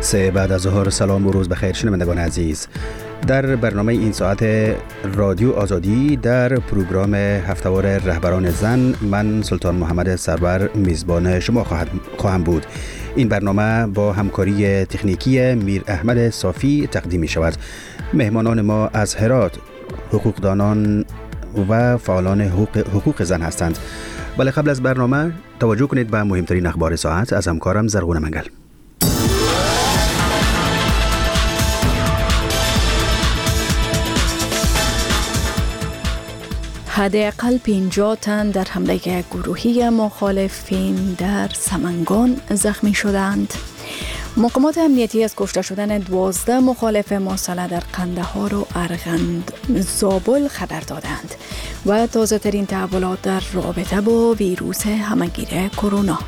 سه بعد از ظهر. سلام و روز بخیر شنوندگان عزیز. در برنامه این ساعت رادیو آزادی در پروگرام هفته‌وار رهبران زن، من سلطان محمد سرور میزبان شما خواهم بود. این برنامه با همکاری تکنیکی میر احمد صافی تقدیم می شود. مهمانان ما از هرات حقوقدانان و فعالان حقوق زن هستند. ولی قبل از برنامه توجه کنید به مهمترین اخبار ساعت از همکارم زرغون منگل. حداقل 50 تن در حمله گروهی مخالفین در سمنگان زخمی شدند. مقامات امنیتی از کشته شدن 12 مخالف مسلح در قندهار و ارغند زابل خبر دادند و تازه ترین تحولات در رابطه با ویروس همهگیر کرونا.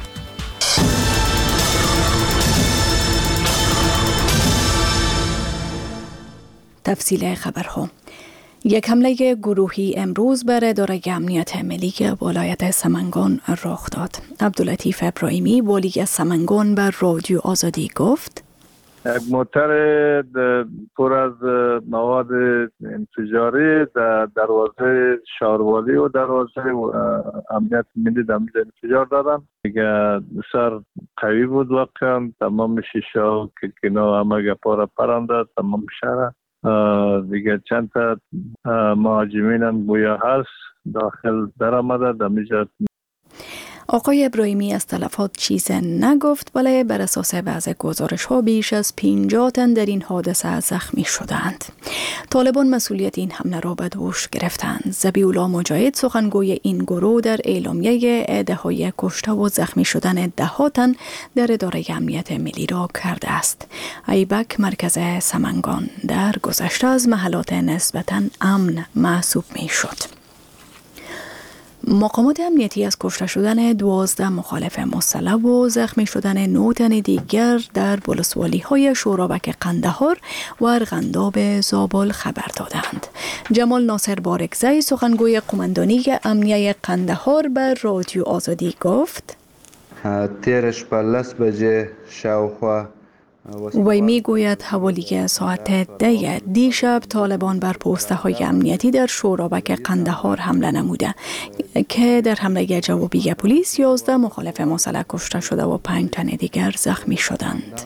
تفصیل خبرها. یک حمله گروهی امروز بر اداره امنیت ملی ولایت سمنگان رخ داد. عبداللطیف ابراهیمی والی سمنگان بر رادیو آزادی گفت: یک موتر پر از مواد انفجاری در دروازه شهروالی و دروازه امنیت ملی در انفجار دادن. دیگه بسیار قوی بود. واقعا تمام شیشه و کلکینا همه پاره پرنده تمام شهر. دیگه چند تا مهاجمین هم گویا هست داخل در آمده دمیجات. آقای ابراهیمی از تلفات چیز نگفت، ولی بر اساس بعض گزارش ها بیش از 50 تن در این حادثه زخمی شدند. طالبان مسئولیت این حمله را به دوش گرفتند. ذبیح الله مجاهد سخنگوی این گروه در اعلامیه اعدادهای کشته و زخمی شدن 10 تن در اداره امنیت ملی را کرده است. ایبک مرکز سمنگان در گذشته از محلات نسبتاً امن محسوب می شد. مقامات امنیتی از کشته شدن 12 مخالف مسلح و زخمی شدن 9 تن دیگر در ولسوالی‌های شورابک قندهار و ارغنداب زابل خبر دادند. جمال ناصر بارکزی سخنگوی قماندانی امنیه قندهار بر رادیو آزادی گفت: تیرش پلس بجه شاوخوا وی می گوید حوالی ساعت 10 دیشب طالبان بر پوسته های امنیتی در شورابک قندهار حمله نموده که در حمله جوابی پلیس 11 مخالف مسلح کشته شده و 5 تن دیگر زخمی شدند.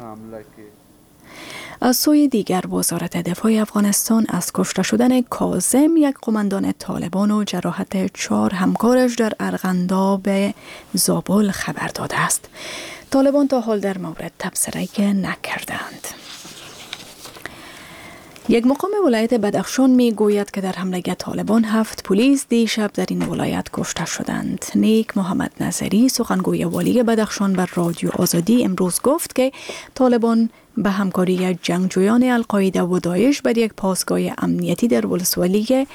از سوی دیگر وزارت دفاع افغانستان از کشته شدن کاظم، یک قماندان طالبان و جراحت 4 همکارش در ارغنداب زابل خبر داده است. طالبان تا حال در مورد تبصره نکردند. یک مقام ولایت بدخشان می گوید که در حمله طالبان 7 پلیس دیشب در این ولایت کشته شدند. نیک محمد نظری سخنگوی والی بدخشان بر رادیو آزادی امروز گفت که طالبان به همکاری جنگجویان القاعده و داعش بر یک پاسگاه امنیتی در ولسوالی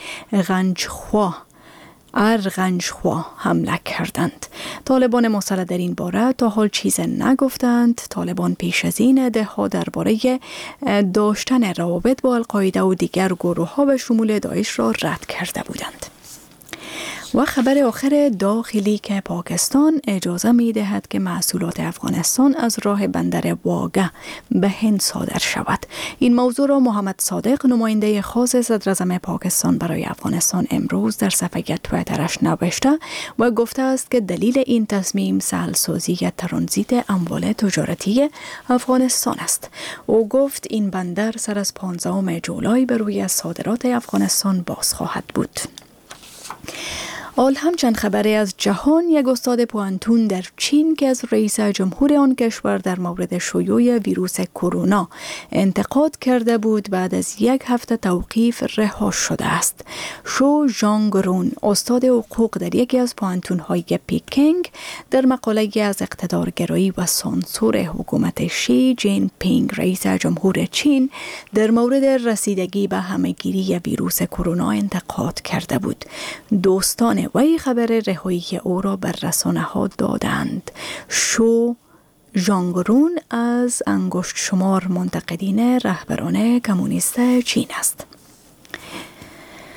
ارغنجخوا حمله کردند. طالبان مسلح در این باره تا حال چیز نگفتند. طالبان پیش از این ادعاها درباره داشتن روابط با القاعده و دیگر گروه‌ها به شمول داعش را رد کرده بودند. و خبر آخر داخلی که پاکستان اجازه می دهد که محصولات افغانستان از راه بندر واگه به هند صادر شود. این موضوع را محمد صادق نماینده خاص صدراعظم پاکستان برای افغانستان امروز در صفحه توییترش نوشته و گفته است که دلیل این تصمیم سهل‌سازی ترانزیت اموال تجارتی افغانستان است. او گفت این بندر سر از 15 جولای بر روی صادرات افغانستان باز خواهد بود. آل همچند خبری از جهان، یک استاد پوانتون در چین که از رئیس جمهور آن کشور در مورد شیوع ویروس کرونا انتقاد کرده بود بعد از 1 هفته توقیف رها شده است. شو ژانگرون استاد حقوق در یکی از پوانتون‌های پیکینگ در مقاله از اقتدارگرایی و سانسور حکومت شی جین پینگ رئیس جمهور چین در مورد رسیدگی به همهگیری ویروس کرونا انتقاد کرده بود. دوستان وی خبر رهایی او را بر رسانه‌ها دادند. شو ژانگرون از انگشت شمار منتقدین رهبران کمونیست چین است.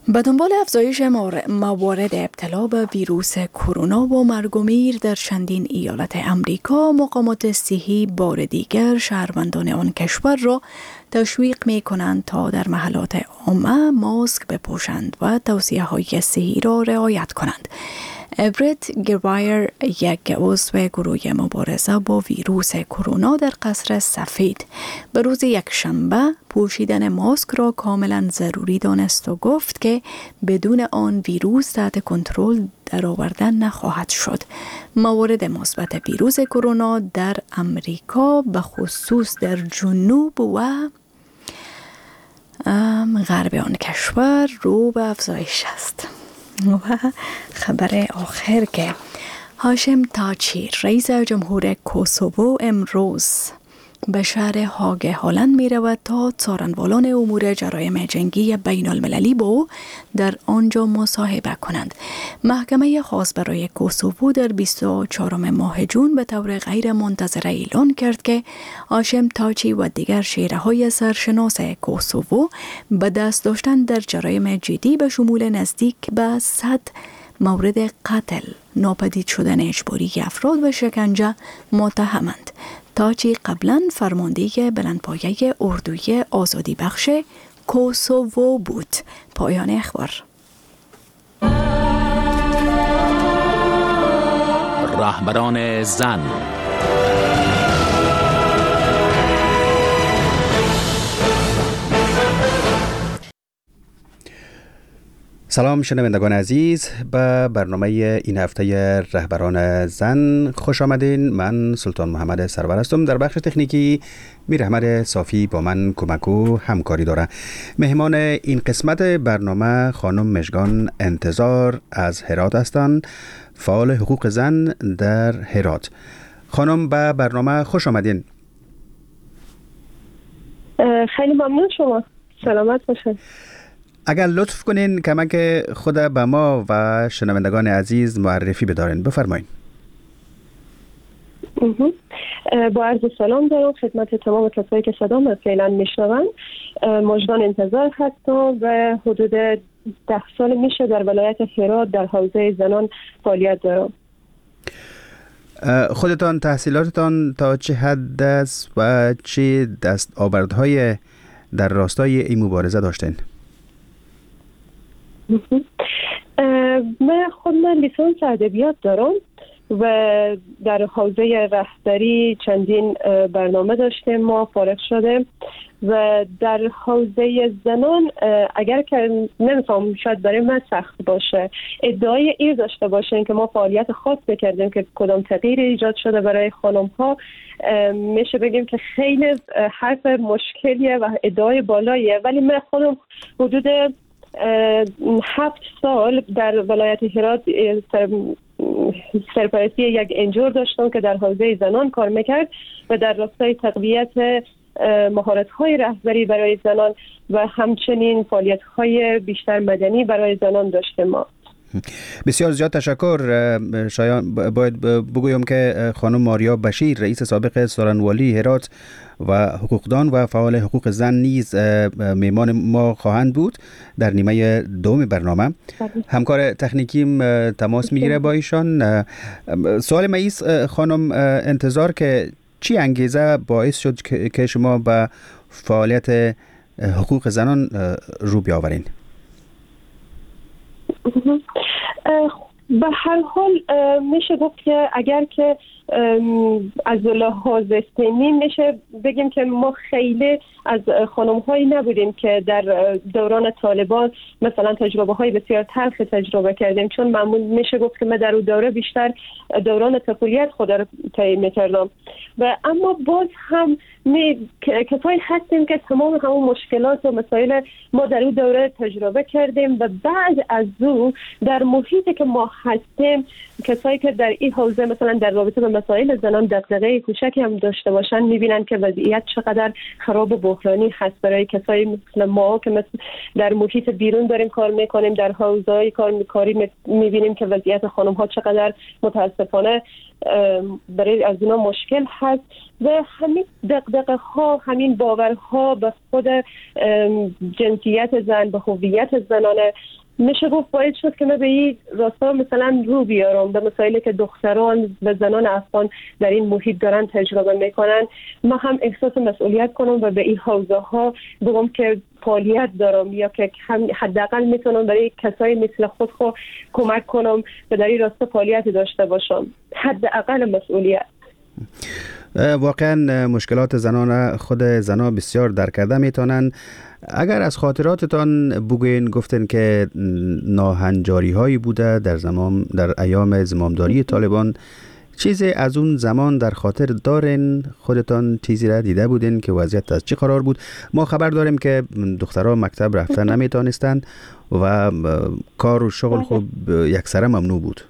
به دنبال افزایش موارد ابتلا به ویروس کرونا و مرگ و میر در چندین ایالت امریکا، مقامات صحی بار دیگر شهروندان آن کشور را تشویق می کنند تا در محلات عامه ماسک بپوشند و توصیه‌های صحی را رعایت کنند. برت گوایر، یک عضو گروه مبارزه با ویروس کرونا در قصر سفید، به روز یکشنبه پوشیدن ماسک را کاملا ضروری دانست و گفت که بدون آن ویروس تحت کنترل درآوردن نخواهد شد. موارد مثبت ویروس کرونا در امریکا به خصوص در جنوب و غرب آن کشور رو به افزایش است. و خبر آخر که هاشم تاچی، رئیس جمهور کوسوو، امروز به شهر هاگ هلند می رود تا څارنوالان امور جرایم جنگی بین المللی با او در آنجا مصاحبه کنند. محکمه خاص برای کوسوو در 24 ماه جون به طور غیر منتظره اعلان کرد که هاشم تاچی و دیگر شیره‌های سرشناس کوسوو به دست داشتن در جرایم جدی به شمول نزدیک به 100 مورد قتل، ناپدید شدن اجباری افراد و شکنجه متهمند. تاچی قبلا فرمانده بلندپایه اردوی آزادی بخش کوسوو بود. پایان اخبار. رهبران زن. سلام شنوندگان عزیز، به برنامه این هفته رهبران زن خوش آمدین. من سلطان محمد سرور هستم. در بخش تکنیکی میر احمد صافی با من کمک و همکاری داره. مهمان این قسمت برنامه خانم مژگان انتظار از هرات هستند، فعال حقوق زن در هرات. خانم به برنامه خوش آمدین. خیلی ممنون شما. سلامت باشید. اگر لطف کنین کمک خود به ما و شنوندگان عزیز معرفی بدارین، بفرمایین. با عرض سلام دارم خدمت تمام کسایی که صدام فعلا میشنون. مژگان انتظار هستم و حدود 10 سال میشه در ولایت هرات در حوزه زنان فعالیت دارم. خودتان تحصیلاتتان تا چه حد است و چه دستاوردهای در راستای این مبارزه داشتین؟ من خودم لیسانس ادبیات دارم و در حوزه رهبری چندین برنامه داشتیم، ما فارغ شده و در حوزه زنان اگر که نمیفهم شاید برای من سخت باشه ادعای این داشته باشین که ما فعالیت خاص بکردیم که کدام تغییر ایجاد شده برای خانم ها، میشه بگیم که خیلی حرف مشکلیه و ادعای بالاییه، ولی من خودم حدود 7 سال در ولایت هرات سرپرستی یک انجور داشتم که در حوزه زنان کار میکرد و در راستای تقویت مهارت‌های رهبری برای زنان و همچنین فعالیت‌های بیشتر مدنی برای زنان داشتیم ما. بسیار زیاد تشکر. شایان باید بگویم که خانم ماریا بشیر، رئیس سابق څارنوالی هرات و حقوقدان و فعال حقوق زن نیز میمان ما خواهند بود در نیمه دوم برنامه. همکار تکنیکیم تماس میگیره با ایشان. سوال ماییس خانم انتظار که چی انگیزه باعث شد که شما به فعالیت حقوق زنان رو بیاورین؟ به هر حال میشه گفت که اگر که از لحاظ سنی میشه بگیم که ما خیلی از خانم هایی نبودیم که در دوران طالبان مثلا تجربه های بسیار تلخ تجربه کردیم، چون معمول میشه گفت که من در اون دوره بیشتر دوران طفولیت خود را طی میکردم و اما باز هم کسایی هستیم که تمام همون مشکلات و مسائل ما در اون دوره تجربه کردیم و بعد از او در محیطی که ما هستیم کسایی که در این حوزه مثلا در رابطه با مسائل زنان دغدغه کوچکی هم داشته باشن میبینن که وضعیت چقدر خراب و بحرانی هست برای کسایی مثل ما که مثل در محیط بیرون داریم کار میکنیم، در حوزه‌های کاری میبینیم که وضعیت خانم ها چقدر متاسفانه برای از اونا مشکل هست و همین دغدغه ها، همین باورها به خود جنسیت زن، به هویت زنانه میشه گفت باید شد که من به این راستا مثلا رو بیارم به مسائلی که دختران و زنان افغان در این محیط دارن تجربه میکنن. ما هم احساس مسئولیت کنم و به این حوزه ها بگم که فعالیت دارم یا که حداقل میتونم برای کسایی مثل خود کمک کنم و در این راستا فعالیت داشته باشم، حداقل مسئولیت. واقعا مشکلات زنان خود زنان بسیار در کرده میتونن. اگر از خاطراتتان بگوین، گفتن که ناهنجاری هایی بوده در ایام زمامداری طالبان، چیزی از اون زمان در خاطر دارین؟ خودتان چیزی را دیده بودین که وضعیت از چی قرار بود؟ ما خبر داریم که دخترها مکتب رفتن نمیتونستند و کار و شغل خوب یکسره ممنوع بود.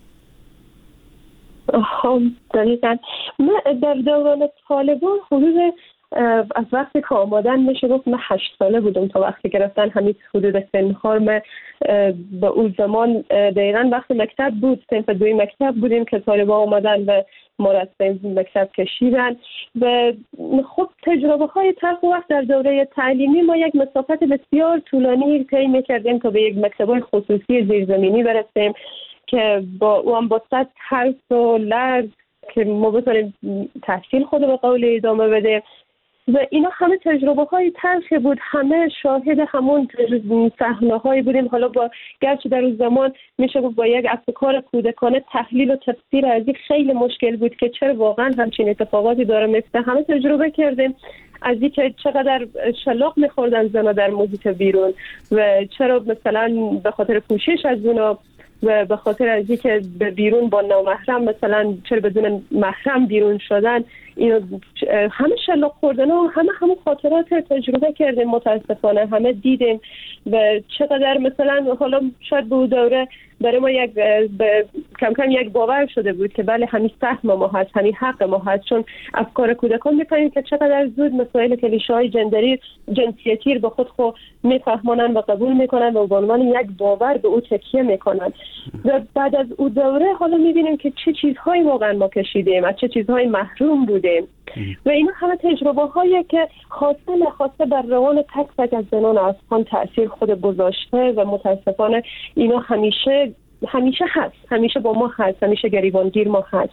دقیقا. من در دوران طالبان حدود از وقتی که آمدن میشه گفت من 8 ساله بودم تا وقتی که رفتن همین حدود سنخار. من به اون زمان دقیقا وقتی مکتب بود، صنف 2 مکتب بودیم که طالبان آمدن و ما را از مکتب کشیدن و خب تجربه های تلخ وقت در دوره تعلیمی ما یک مسافت بسیار طولانی طی میکردیم تا به یک مکتب خصوصی زیرزمینی برسیم که با اون با صد حرف و لرز که ما بتونیم تحصیل خود به قول ادامه بده و اینا همه تجربه های تلخی بود. همه شاهد همون صحنه هایی بودیم. حالا با گرچه در اون زمان میشه با یک افکار کودکانه تحلیل و تفسیر از این خیلی مشکل بود که چرا واقعا همچین اتفاقاتی داره میفته. همه تجربه کردیم از اینکه چقدر شلاق میخوردن زنا در محیط بیرون و چرا مثلا به خاطر پوشش از اونا و به خاطر از اینکه به بیرون با نامحرم مثلا چرا بدون محرم بیرون شدن، اینو همه شلاق خوردن و همه خاطرات تجربه کردیم. متاسفانه همه دیدیم و چقدر مثلا حالا شاید به اون دوره برای ما کم کم یک باور شده بود که بله همین سهم ما هست، همین حق ما هست، چون افکار کودکان می‌فهمیم که چقدر زود مسائل کلیشه‌های جنسیتی رو به خود میفهمونن و قبول میکنن و به عنوان یک باور به او تکیه میکنن. و بعد از اون دوره حالا میبینیم که چه چیزهایی واقعا ما کشیدیم، از چه چیزهایی محروم بودیم و اینا همه تجربه هایی که خواسته نخواسته بر روان تک تک از زنان افغان تأثیر خود گذاشته و متاسفانه اینا همیشه هست، همیشه با ما هست، همیشه گریبانگیر ما هست.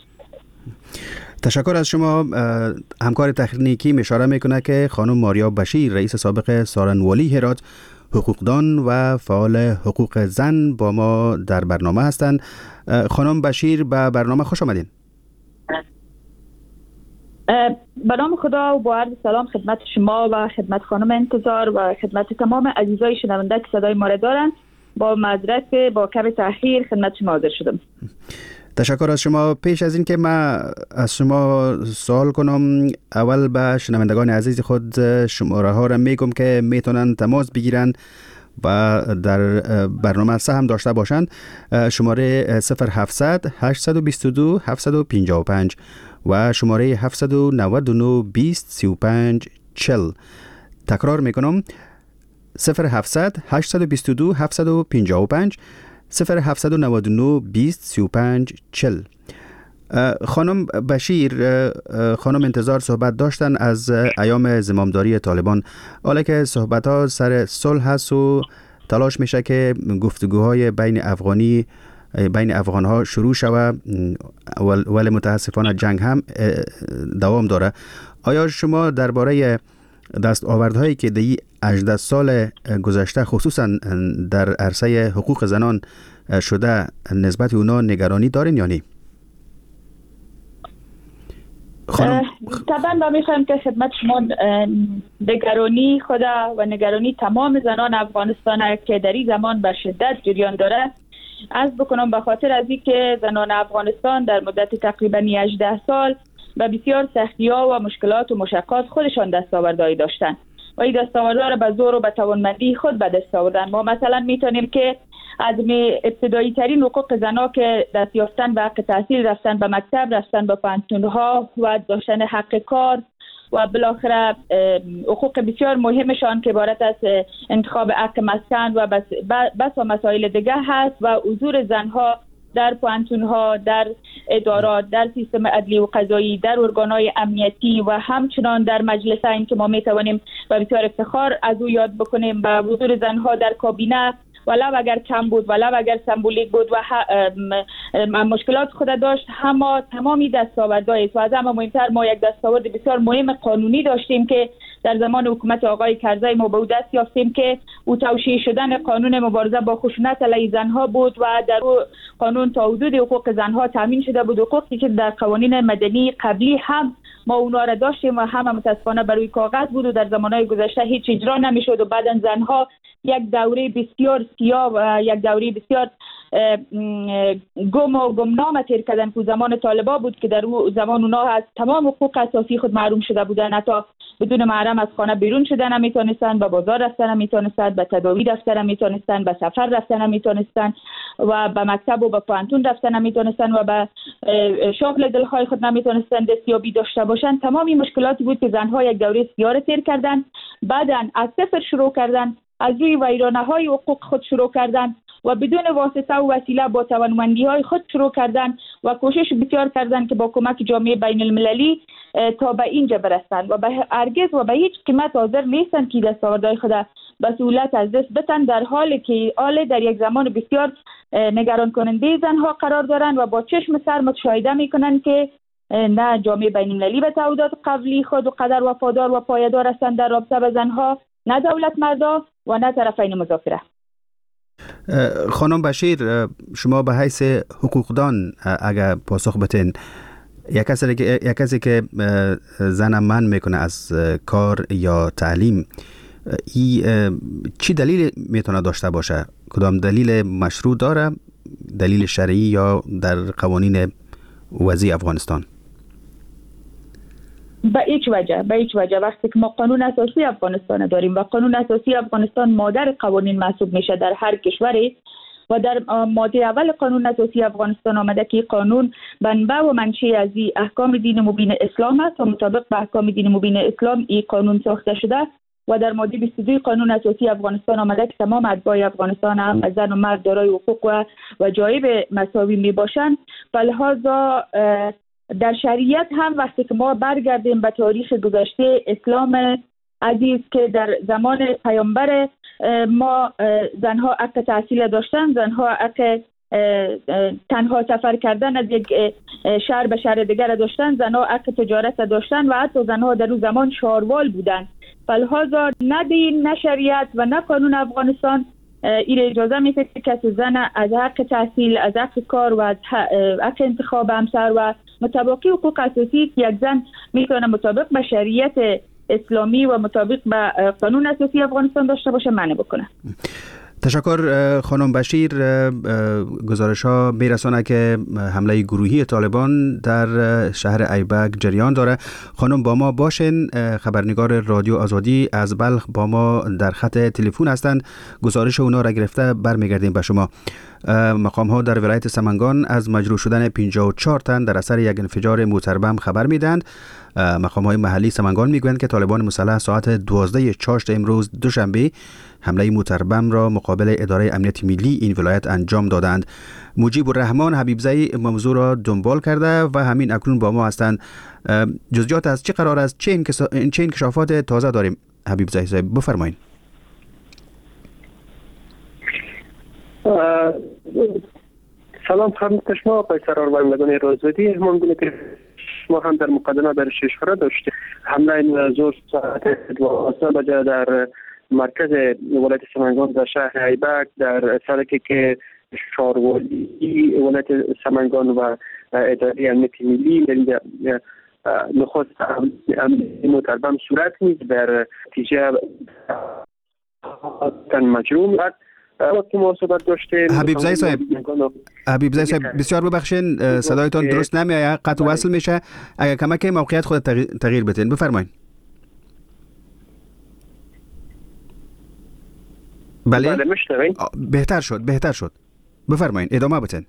تشکر از شما. همکار تکنیکی اشاره میکنه که خانم ماریا بشیر، رئیس سابق سارنوالی هرات، حقوقدان و فعال حقوق زن با ما در برنامه هستند. خانم بشیر به برنامه خوش آمدین. به نام خدا و با عرض سلام خدمت شما و خدمت خانم انتظار و خدمت تمام عزیزای شنونده که صدای ما را دارند. با معذرت با کم تأخیر خدمت شما حاضر شدم. تشکر از شما. پیش از این که من از شما سوال کنم، اول به شنوندگان عزیز خود شماره ها را میگم که میتونن تماس بگیرن و در برنامه سهم داشته باشند. شماره 0700 822 755 و شماره 799 20 35 40. تکرار میکنم 0700 822 755 0799 20 35 40. خانم بشیر، خانم انتظار صحبت داشتن از ایام زمامداری طالبان. حالا که صحبت ها سر صلح هست و تلاش میشه که گفتگوهای بین افغان ها شروع شود ولی متاسفانه جنگ هم دوام داره. آیا شما درباره دستاوردهایی که در 18 سال گذشته خصوصا در عرصه حقوق زنان شده نسبت اونا نگرانی دارین یا نه؟ طبعا ما میخوایم که خدمت شما نگرانی خدا و نگرانی تمام زنان افغانستان که در این زمان به شدت جریان داره عرض بکنم، به خاطر از اینکه زنان افغانستان در مدت تقریبا 18 سال و بسیار سختی‌ها و مشکلات و مشقات خودشان دستاوردهایی داشتن و این دستاوردها را به زور و به توانمندی خود به دست آوردن. ما مثلا میتونیم که از ابتدایی ترین حقوق زنها که دست یافتن به حق تحصیل، رفتن به مکتب، رفتن به پانتونها و داشتن حق کار و بالاخره حقوق بسیار مهمشان که عبارت از انتخاب حق مسکن و بس و مسائل دیگه هست و حضور زنها در پانتونها، در ادارات، در سیستم عدلی و قضایی، در ارگانهای امنیتی و همچنان در مجلس این که ما میتوانیم و بسیار افتخار از او یاد بکنیم و حضور زنها در کابینه ولو اگر کم بود، ولو اگر سمبولیک بود و مشکلات خود داشت، همه تمامی دستاوردهای است و از همه مهمتر ما یک دستاورد بسیار مهم قانونی داشتیم که در زمان حکومت آقای کرزی ما به دست یافتیم که او توشیح شدن قانون مبارزه با خشونت علیه زنها بود و در او قانون تا حدود حقوق زنها تامین شده بود، حقوقی که در قوانین مدنی قبلی هم ما اونا را داشتیم و همه متاسفانه بر روی کاغذ بود و در زمانهای گذشته هیچ اجرا نمیشد و بعداً زنها یک دوره بسیار سیاه و یک دوره بسیار گم و گمنام تیر کردن که زمان طالبا بود که در اون زمان اونا از تمام حقوق اساسی خود محروم شده بودن، حتی بدون محرم از خانه بیرون شدن نمیتونستن، به بازار رفتن نمیتونستن، به تداوی رفتن نمیتونستن، به سفر رفتن نمیتونستن و به مکتب و به پانتون رفتن نمیتونستن و به شغل دلهای خود نمیتونستن دستیابی داشته باشن. تمامی مشکلاتی بود که زنها یک دوره سیاه تیر کردن، بعداً از صفر شروع کردن، از روی ویرانه‌های حقوق خود شروع کردن و بدون واسطه و وسیله با توانمندی‌های خود شروع کردن و کوشش بسیار کردن که با کمک جامعه بین المللی تا به اینجا برسند و به هرگز و به هیچ قیمت حاضر نیستند که دستاوردهای خود به سهولت از دست بدن، در حالی که در یک زمان بسیار نگران کننده زنها قرار دارند و با چشم سر مشاهده میکنند که نه جامعه بین المللی به تعهدات قبلی خود و قدر وفادار و پایدار هستند در رابطه با زنها، نه دولت مردا و نه طرفین مذاکره. خانم بشیر، شما به حیث حقوقدان اگر پاسخ بتین، یک کسی که زن من میکنه از کار یا تعلیم، چی دلیل میتونه داشته باشه؟ کدام دلیل مشروع داره؟ دلیل شرعی یا در قوانین وضعی افغانستان؟ به هیچ وجه وقتی که ما قانون اساسی افغانستان داریم و قانون اساسی افغانستان مادر قوانین محسوب میشه در هر کشوری و در ماده اول قانون اساسی افغانستان آمده که قانون منبع و منشأ از احکام دین مبین اسلام است و مطابق به احکام دین مبین اسلام این قانون ساخته شده و در ماده 22 قانون اساسی افغانستان آمده که تمام اتباع افغانستان هم زن و مرد دارای حقوق و جایب مساوی می باشند. فلهذا در شریعت هم وقتی که ما برگردیم به تاریخ گذشته اسلام عزیز که در زمان پیامبر ما زنها حق تحصیل داشتن، زنها حق تنها سفر کردن از یک شهر به شهر دیگر داشتن، زنها حق تجارت داشتن و حتی زنها در اون زمان شاروال بودن. فلهذا نه دین، نه شریعت و نه قانون افغانستان این اجازه میده که کسی زن از حق تحصیل، از حق کار و از حق انتخاب همسر و مطابقی حقوق اساسی که یک زن میتونه مطابق به شریعت اسلامی و مطابق به قانون اساسی افغانستان داشته باشه منع بکنه. تشکر خانم بشیر. گزارش ها میرسانه که حمله گروهی طالبان در شهر ایبک جریان داره. خانم با ما باشین، خبرنگار رادیو آزادی از بلخ با ما در خط تلفن هستند. گزارش اونا را گرفته برمیگردیم به شما. مقام ها در ولایت سمنگان از مجروح شدن 54 تن در اثر یک انفجار موتربم خبر میدند. مقام های محلی سمنگان میگویند که طالبان مسلح ساعت 12 چاشت امروز دوشنبه حمله موتربم را مقابل اداره امنیت ملی این ولایت انجام دادند. مجیب الرحمن حبیبزی موضوع را دنبال کرده و همین اکنون با ما هستند. جزئیات از چه قرار است؟ چه انکشافات تازه داریم؟ حبیبزی صاحب بفرمایید. سلام خدمت شما پیکران و مردان رازدی. ممکنه که ما هم در مقدمه در ششخره داشتیم حمله زور ساعت 12 بجه در مرکز ولایت سمنگان در شهر ایبک در سرکی که شاروالی ولایت سمنگان و اداره امنیت ملی در نخست موتربم صورت نیست در نتیجه تن مجروم وقتی ما داشتیم. حبیبزی صاحب بسیار ببخشین صدایتان درست نمیآید، قطع وصل میشه. اگر کمک موقعیت خود تغییر بدین بفرمایید. بله مشتغل بهتر شد بفرمایید، ادامه بدین.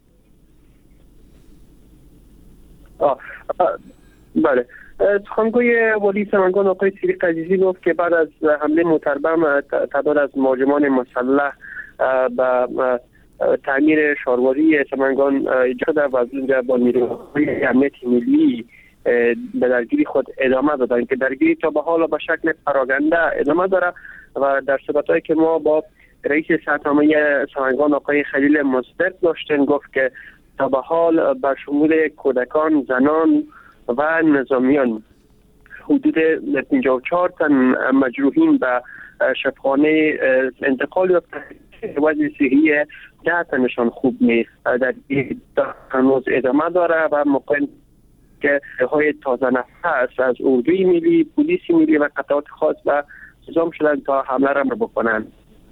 بله، سخنگوی والی سمنگان آقای صدیق عزیزی گفت که بعد از حمله موتربم تعداد از مهاجمان مسلح به تعمیر شاروالی سمنگان ایجاد و از اونجا با نیروهای امنیت ملی به درگیری خود ادامه دادند که درگیری تا به حال به شکل پراگنده ادامه داره و در صحبت‌هایی که ما با رئیس سرتامه سمنگان آقای خلیل مصدق داشتن، گفت که تا به حال به شمول کودکان، زنان و نظامیان حدود 54 تن مجروحین به شفاخانه انتقال یافتند. وضع صحی 10 تنشان خوب نیست. در هنوز ادامه داره و ممکن که های تازه نفس از اردوی ملی، پلیس ملی و قطعات خاص و اعزام شدن تا حمله را بکنند.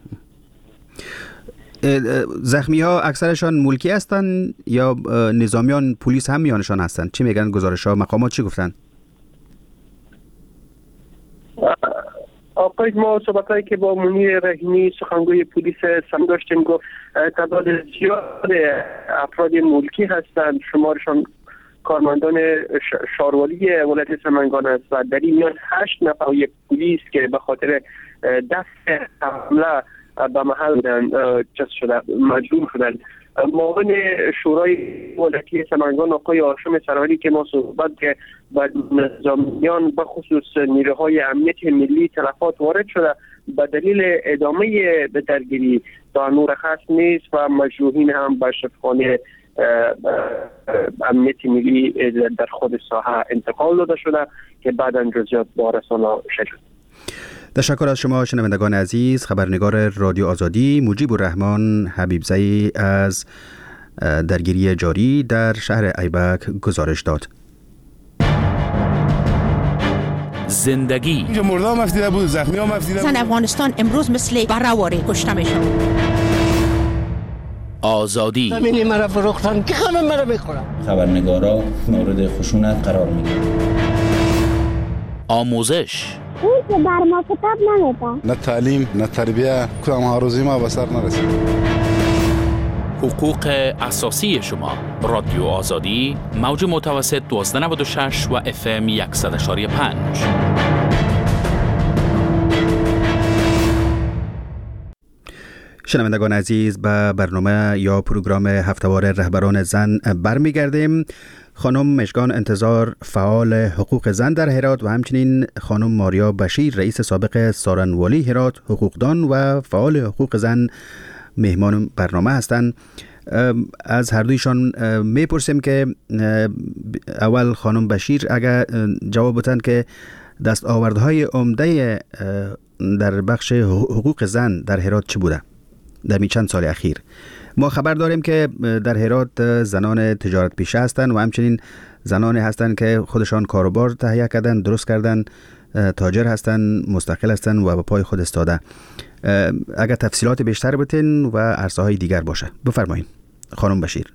زخمی ها اکثرشان ملکی هستند یا نظامیان پلیس هم میانشان هستند؟ چی میگن گزارش ها؟ مقامات چی گفتن؟ آقای ما صحبتایی که با منیر رحیمی سخنگوی پلیس سم داشتیم، گفت تعداد زیاد افراد ملکی هستند، شمارشان کارمندان شاروالی ولایت سمنگان است و در این میان 8 نفر پلیس که به خاطر دفع حمله به محل بودن مجروح شدند. معاون شورای ولایتی سمنگان آقای هاشم سروری که ما صحبت که با نظامیان به خصوص نیروهای امنیت ملی تلفات وارد شده به دلیل ادامه به درگیری تا نورخص نیست و مجروحین هم به شفاخانه امنیت ملی در خود ساحه انتقال داده شده که بعداً جزئیات با رسانه شد. تشکر از شما شنوندگان عزیز. خبرنگار رادیو آزادی مجیب الرحمن حبیبزئی از درگیری جاری در شهر ایبک گزارش داد. زندگی اینجا مرده هم افتیده بود، زخمی هم افتیده بود. زن افغانستان امروز مثل برهواری کشته میشن. آزادی زمینی مرا فروختن که همه مرا بخورن. خبرنگارا مورد خشونت قرار میگیرن. آموزش اون که بر ما کتاب نمیده. نه تعلیم نه تربیه، کدام هاروزی ما به سر نرسید. حقوق اساسی شما. رادیو آزادی موج متوسط 1296 و FM 100.5. شنوندگان عزیز، به برنامه یا پروگرام هفتهوار رهبران زن برمیگردیم. خانم مشگان انتظار فعال حقوق زن در هرات و همچنین خانم ماریا بشیر رئیس سابق سارنوالی هرات حقوقدان و فعال حقوق زن مهمان برنامه هستند. از هر دویشان میپرسیم که اول خانم بشیر اگر جواب بدن که دستاوردهای عمده در بخش حقوق زن در هرات چی بوده در می چند سال اخیر. ما خبر داریم که در هرات زنان تجارت پیشه هستند و همچنین زنانی هستند که خودشان کاروبار تهیه کردن، درست کردن، تاجر هستند، مستقل هستند و به پای خود استاده. اگر تفصیلات بیشتر بتین و عرصه های دیگر باشه بفرمایید خانم بشیر.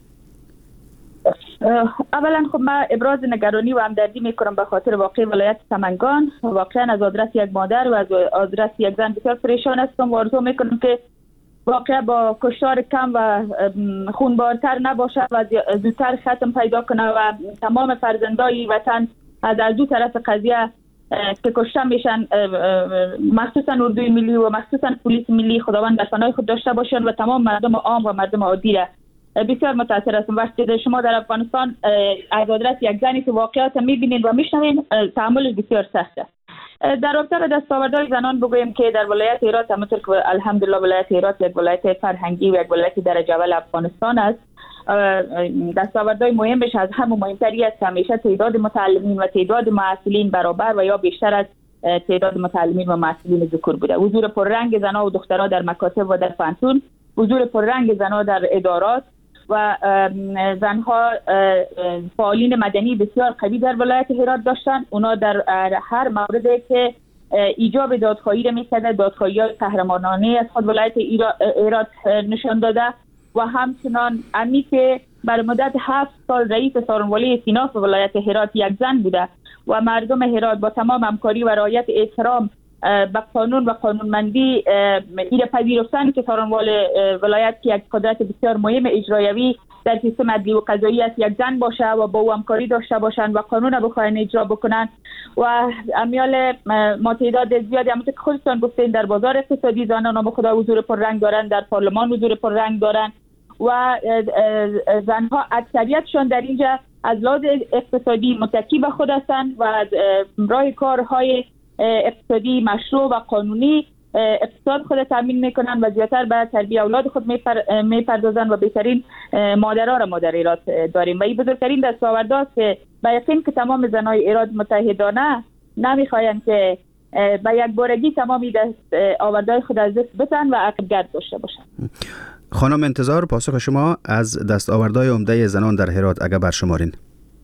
اولا خب من ابراز نگرانی و همدردی میکنم به خاطر واقع ولایت سمنگان. واقعا از آدرس یک مادر و از آدرس یک زن بسیار پریشان هستم و آرزو میکنم که واقعا با کشتار کم و خونبارتر نباشه و زودتر ختم پیدا کنه و تمام فرزندای وطن از دو طرف قضیه که کشته میشن، مخصوصا اردوی ملی و مخصوصا پلیس ملی، خداوند در پناه خود داشته باشن و تمام مردم عام و مردم عادی را. بسیار متاسف هستم وقتی شما در افغانستان از آدرس یک زنی که واقعیت میبینید و میشنوید تحملش بسیار سخته. در رابطه به دستاوردهای زنان بگویم که در ولایت هرات همونطور که الحمدلله ولایت هرات یک ولایت فرهنگی و یک ولایت درجه اول افغانستان است، دستاوردهای مهمش از همه مهمتری است همیشه تعداد متعلمین و تعداد معلمین برابر و یا بیشتر از تعداد متعلمین و معلمین ذکور بوده. حضور پررنگ زنها و دخترها در مکاتب و در فنتون، حضور پررنگ زنها در ادارات و زنها فعالین مدنی بسیار قوی در ولایت هرات داشتن. اونا در هر موردی که ایجاب دادخواهی را میکرده، دادخواهی‌های قهرمانانه از خود ولایت هرات نشان داده و همچنان امی که بر مدت 7 سال رئیس سارنوالی سیناف ولایت هرات یک زن بوده و مردم هرات با تمام همکاری و رعایت احترام به قانون و قانونمندی ایره پذیرفتن که سارنوال ولایت که یک قدرت بسیار مهم اجرایوی در سیستم عدلی و قضایی است یک زن باشه و با او همکاری داشته باشن و قانون رو بخواین اجرا بکنن و امیال ما تعداد زیادی همونطور که خودتان گفتین در بازار اقتصادی زنان نام خدا حضور پررنگ دارن، در پارلمان حضور پررنگ دارن و زنها اکثریتشون در اینجا از لحاظ اقتصادی متکی به خود هستند و از راه کارهای اقتصادی مشروع و قانونی اقتصاد خود تامین میکنن و زیادتر به تربیت اولاد خود میپردازن و بهترین مادرها را ما در ایران داریم و این بزرگترین دستاورداست که به یقین که تمام زنای ایران متحدانه نمیخواین که به یک بارگی تمامی دستاوردهای خود از دست بدن و عقب‌گرد داشته باشن. خانم انتظار پاسخ شما از دستاوردهای عمده زنان در هرات اگر برشمارین.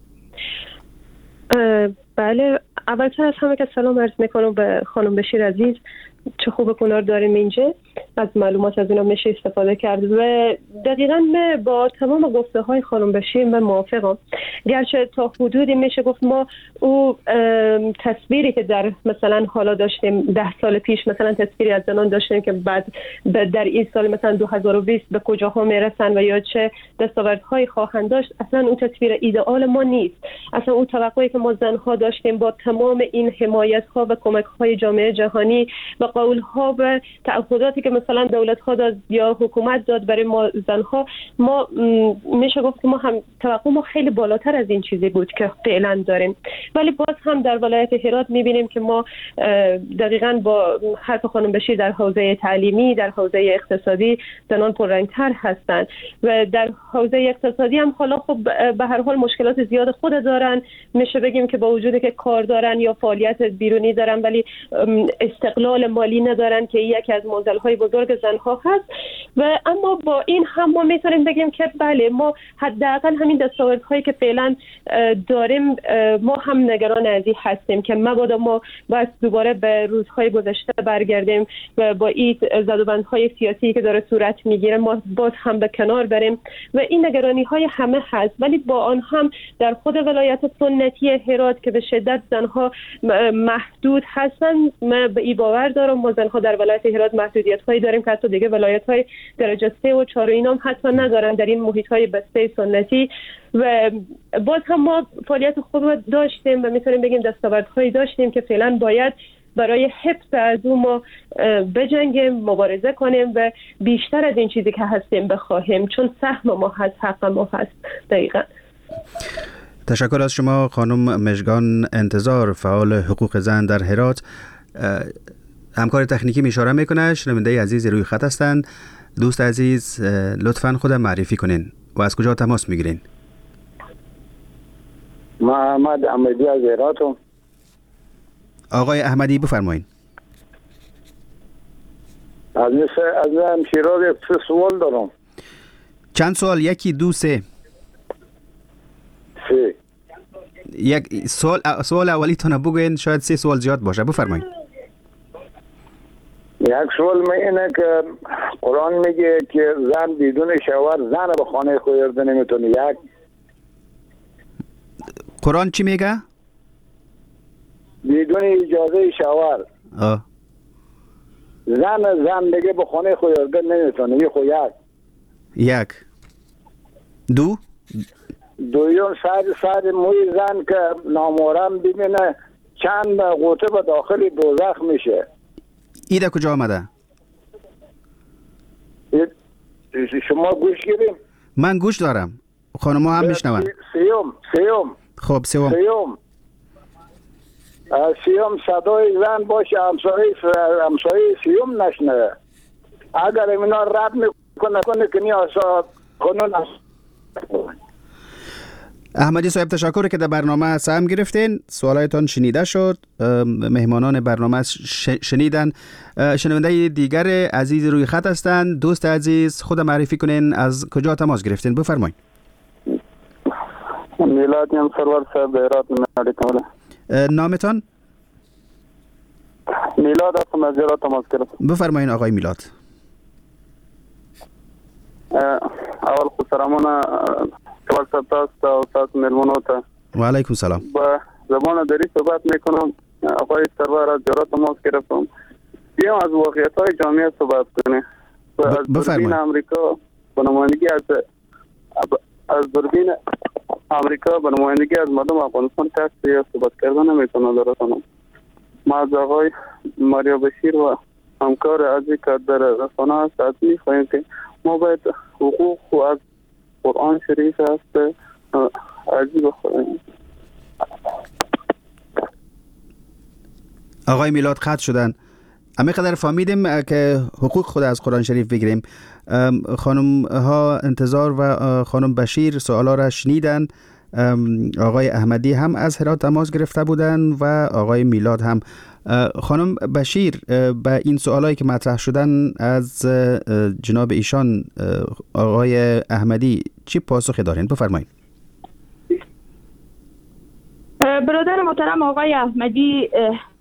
بله، اولتر از همه که سلام عرض میکنم به خانم بشیر عزیز. چه خوب کنار داریم اینجا، از معلومات از اینا میشه استفاده کرد و دقیقاً با تمام گفته های خانم بشیر من موافقم. گرچه تا حدودی میشه گفت ما او تصویری که در مثلا حالا داشتیم 10 سال پیش، مثلا تصویری از زنان داشتیم که بعد در این سال مثلا 2020 به کجاها میرسن و یا چه دستاوردهایی خواهند داشت، اصلا اون تصویر ایدئال ما نیست. اصلا اون توقعی که ما زنها داشتیم با تمام این حمایت ها و کمک های جامعه جهانی و قول ها و تعهداتی که مثلا دولت ها داد یا حکومت داد برای ما زنها، ما میشه گفت که ما هم توقع ما خیلی بالاتر از این چیزی بود که فعلا داریم. ولی باز هم در ولایت هرات میبینیم که ما دقیقاً با حرف خانم بشیر در حوزه تعلیمی، در حوزه اقتصادی زنان پررنگتر هستند و در حوزه اقتصادی هم حالا خب به هر حال مشکلات زیاد خود دارن. میشه بگیم که با وجودی که کار دارن یا فعالیت بیرونی دارن ولی استقلال مالی ندارن که یکی از معضل‌های بزرگ زنها هست. و اما با این هم ما میتونیم بگیم که بله، ما حداقل همین دستاوردهایی که فعلا داریم ما هم نگران از این هستیم که مبادا ما باید دوباره به روزهای گذشته برگردیم و با این زدوبندهای سیاسی که داره صورت میگیره ما باز هم به کنار بریم و این نگرانی های همه هست. ولی با آن هم در خود ولایت سنتی هرات که به شدت زنها محدود هستن، من به این باور دارم ما زنها در ولایت هرات محدودیت هایی داریم که حتی دیگه ولایت های درجه 3 و 4 اینام حتی ندارن در این محیط های بسته سنتی. و باز هم ما فعالیت خود رو داشتیم و میتونیم بگیم دستاوردهایی داشتیم که فعلا باید برای حفظ از اون ما بجنگیم، مبارزه کنیم و بیشتر از این چیزی که هستیم بخواهیم، چون سهم ما هست، حق ما هست. دقیقا. تشکر از شما خانم مژگان انتظار، فعال حقوق زن در هرات. همکار تکنیکی اشاره میکنه. شنونده عزیز روی خط هستند. دوست عزیز لطفاً خودم معرفی کنین و از کجا تماس میگیرین؟ محمد احمدی از هراتم. آقای احمدی بفرمایید. از همشیرا یک سوال دارم. چند سوال؟ یکی، دو، سه؟ سه. یک سوال اولیتون بگوین، شاید 3 سوال زیاد باشه. بفرمایید. یک سوال اینه که قرآن میگه که زن بدون شوهر زن به خانه خود نمیتونه. یک قرآن چی میگه؟ بدون اجازه شوهر زن دیگه به خانه خود نمیتونه. یه خو یک دویم سر موی زن که نامحرم ببینه چند غوطه به داخل دوزخ میشه. ایده کجا آمده؟ شما گوش گیریم؟ من گوش دارم، خانم‌ها هم میشنون. سیوم خب سیوم صدای زن باشه، همسایه سیوم نشنه. اگر اینا رد میکنه که نیاز کنون. احمدی صاحب تشکر که در برنامه سهم گرفتین. سوالایتان شنیده شد، مهمانان برنامه شنیدن. شنونده دیگر عزیز روی خط هستند. دوست عزیز خود معرفی کنین، از کجا تماس گرفتین؟ بفرمایید. میلاد یم سرور صاحب هرات نمیاد. نامتان؟ میلاد هستم از هرات تماس گرفتم. بفرمایید آقای میلاد. اول خود سلامونه صاحب تاست و تاست ملمونو تا. و علیکم سلام. با زبان دری صحبت میکنم. آقای سرور از هرات تماس گرفتم. بیام از واقعیت های جامعه صحبت کنه. از دوربین امریکا به نمایندگی از دوربین امریکا به نمایندگی از مردم افغانستان تحت صحبت کردن نمیتونه درستانم. ما از آقای ماریا بشیر و همکار عزیز که در رسانه هست از میخواهیم که ما باید حقوق و از قرآن شریف هست عزیز بخواهیم. آقای میلاد قطع شدن. اما قدر فهمیدیم که حقوق خود از قرآن شریف بگیریم. خانم ها انتظار و خانم بشیر سوالا را شنیدن. آقای احمدی هم از هرات تماس گرفته بودن و آقای میلاد هم. خانم بشیر، به این سوالایی که مطرح شدن از جناب ایشان آقای احمدی چی پاسخی دارین؟ بفرمایید. برادر محترم آقای احمدی،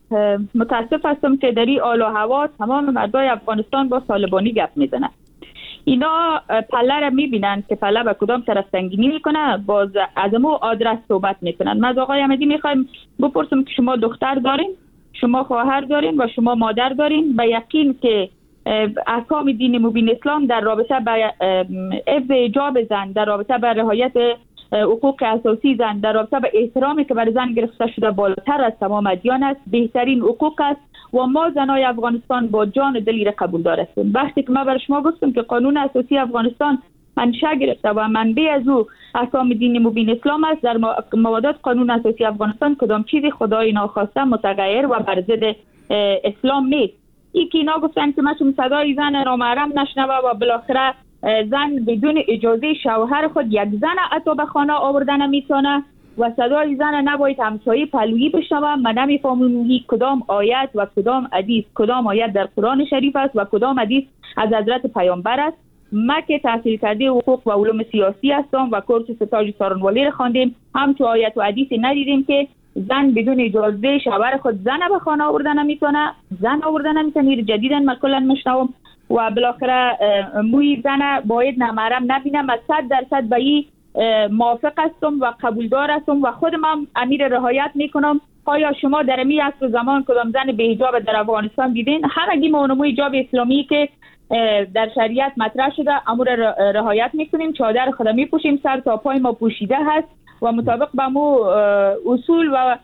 متاسف هستم که در این حال و هوا تمام مردای افغانستان با طالبانی گپ میزنن. اینا پله را میبینن که پله به کدام طرف تنگینی میکنه، باز از مو آدرس صحبت میکنن. من از آقای احمدی میخوایم بپرسم که شما دختر دارین، شما خواهر دارین و شما مادر دارین. به یقین که احکام دین مبین اسلام در رابطه به حفظ حجاب زن، در رابطه به رعایت حقوق اساسی زن، در رابطه به احترامی که بر زن گرفته شده بالاتر از تمام ادیان است، بهترین حقوق است و ما زنای افغانستان با جان و دلی را قبول داریم. وقتی که ما بر شما گفتم که قانون اساسی افغانستان منشأ گرفته و منبع از او احکام دین مبین اسلام است، در موادات قانون اساسی افغانستان کدام چیزی خدای ناخواسته متغیر و بر ضد اسلام نیست. این که اینا گفتن که مثلا صدای زن نامحرم نشنوه و بالاخره زن بدون اجازه شوهر خود یک زن حتی به خانه آوردن نمیتونه و صدای زن نباید همسایه پهلویی بشنوه. من نمیفهمم کدام آیت و کدام حدیث، کدام آیت در قرآن شریف است و کدام حدیث از حضرت پیامبر است. ما که تحصیل کرده حقوق و علوم سیاسی هستم و کورس ستاج سارنوالی را خواندیم، هم تو آیت و حدیثی ندیدیم که زن بدون اجازه شوهر خود زن به خانه آوردن نمیتونه، زن آوردن نمیتونه. جدیداً من کلا مشنوم و بالاخره موی زن باید نامحرم نبینم. من 100% به این موافق هستم و قبولدار هستم و خودم هم امیر رعایت میکنم. آیا شما در این عصر زمان کدام زن به حجاب در افغانستان دیدین؟ همگی ما اونمو حجاب اسلامی که در شریعت مطرح شده امور رعایت میکنیم، چادر خود میپوشیم، سر تا پای ما پوشیده هست و مطابق با مو اصول و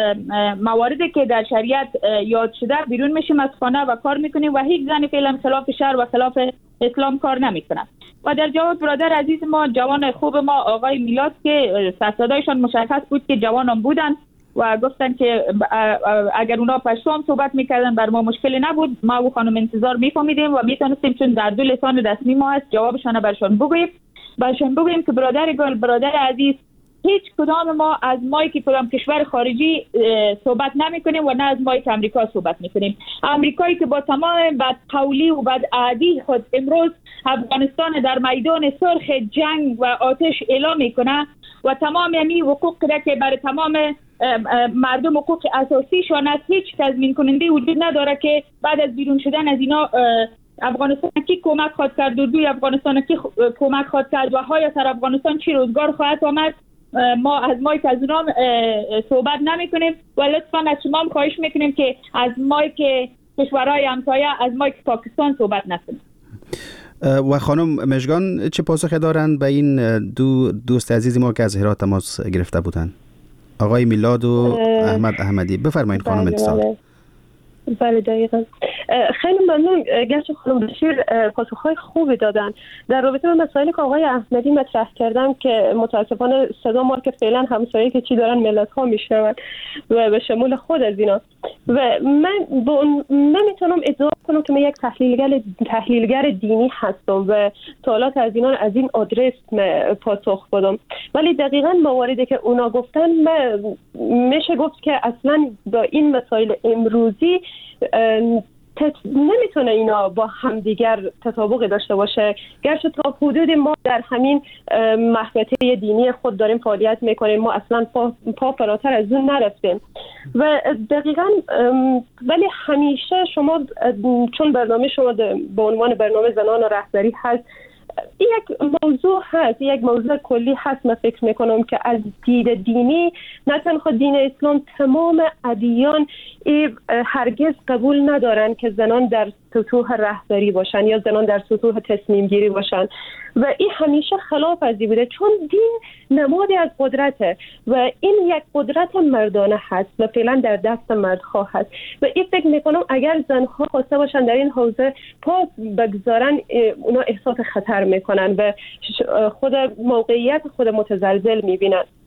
مواردی که در شریعت یاد شده بیرون میشیم از خانه و کار میکنیم و هیچ زنی فعلا خلاف شرع و خلاف اسلام کار نمیکنه. و در جواب برادر عزیز ما، جوان خوب ما آقای میلاد که صدایشان مشخص بود که جوانان بودن و گفتن که اگر اونا پشتو هم صحبت میکردن بر ما مشکلی نبود، ما و خانم انتظار میفهمیدیم و میتونستیم چون در دو لسان رسمی ما هست جوابشان برشان بگوییم که برادر عزیز، هیچ کدام ما از مایی که کدام کشور خارجی صحبت نمی کنیم و نه از مایی که امریکا صحبت می کنیم. امریکایی که با تمام بدقولی و بدعهدی خود امروز افغانستان در میدان سرخ جنگ و آتش اعلام می کنه و تمام یعنی حقوق که برای تمام مردم حقوق اساسیشان است، هیچ تضمین کننده وجود نداره که بعد از بیرون شدن از اینا افغانستان کی کمک خواهد کرد و دوی افغانستان کی کمک خواهد کرد و های سر افغانستان چی روزگار خواهد آمد. ما از مایک از اونام صحبت نمی کنیم و لطفاً از شما هم خواهش میکنیم که از مایک کشورهای همسایه از مایک پاکستان صحبت نکنیم. و خانم مژگان چه پاسخی دارند به این دو دوست عزیز ما که از هرات تماس گرفته بودند، آقای میلاد و احمد احمدی؟ بفرمایید خانم انتصار. بله دقیقا. خیلی ممنون. گرچه خانم بشیر پاسخهای خوبی دادن در رابطه با مسائلی که آقای احمدی مطرح کردم که متاسفانه صدا ما که فعلا همسایه که چی دارن ملت ها میشنون و به شمول خود از اینا و من میتونم ادعا کنم که من یک تحلیلگر دینی هستم و سوالات از اینا از این آدرس پاسخ بدم، ولی دقیقاً مواردی که اونا گفتن میشه گفت که اصلا با این مسائل امروزی نمیتونه اینا با همدیگر تطابق داشته باشه. گرچه تا حدود ما در همین محوطه دینی خود داریم فعالیت میکنیم، ما اصلا پا فراتر از اون نرفتیم و دقیقاً ولی همیشه شما چون برنامه شما به عنوان برنامه زنان و رهبری هست، یک موضوع هست، یک موضوع کلی هست. من فکر میکنم که از دید دینی نه تنها دین اسلام، تمام ادیان هرگز قبول ندارن که زنان در سطوح رهبری باشن یا زنان در سطوح تصمیم گیری باشن و این همیشه خلاف ازی بوده، چون دین نمادی از قدرته و این یک قدرت مردانه هست و فعلا در دست مردها هست و این فکر میکنم اگر زنها خواسته باشن در این حوزه پا بگذارن اونا احساس خطر میکنن و خود موقعیت خود متزلزل میبینن.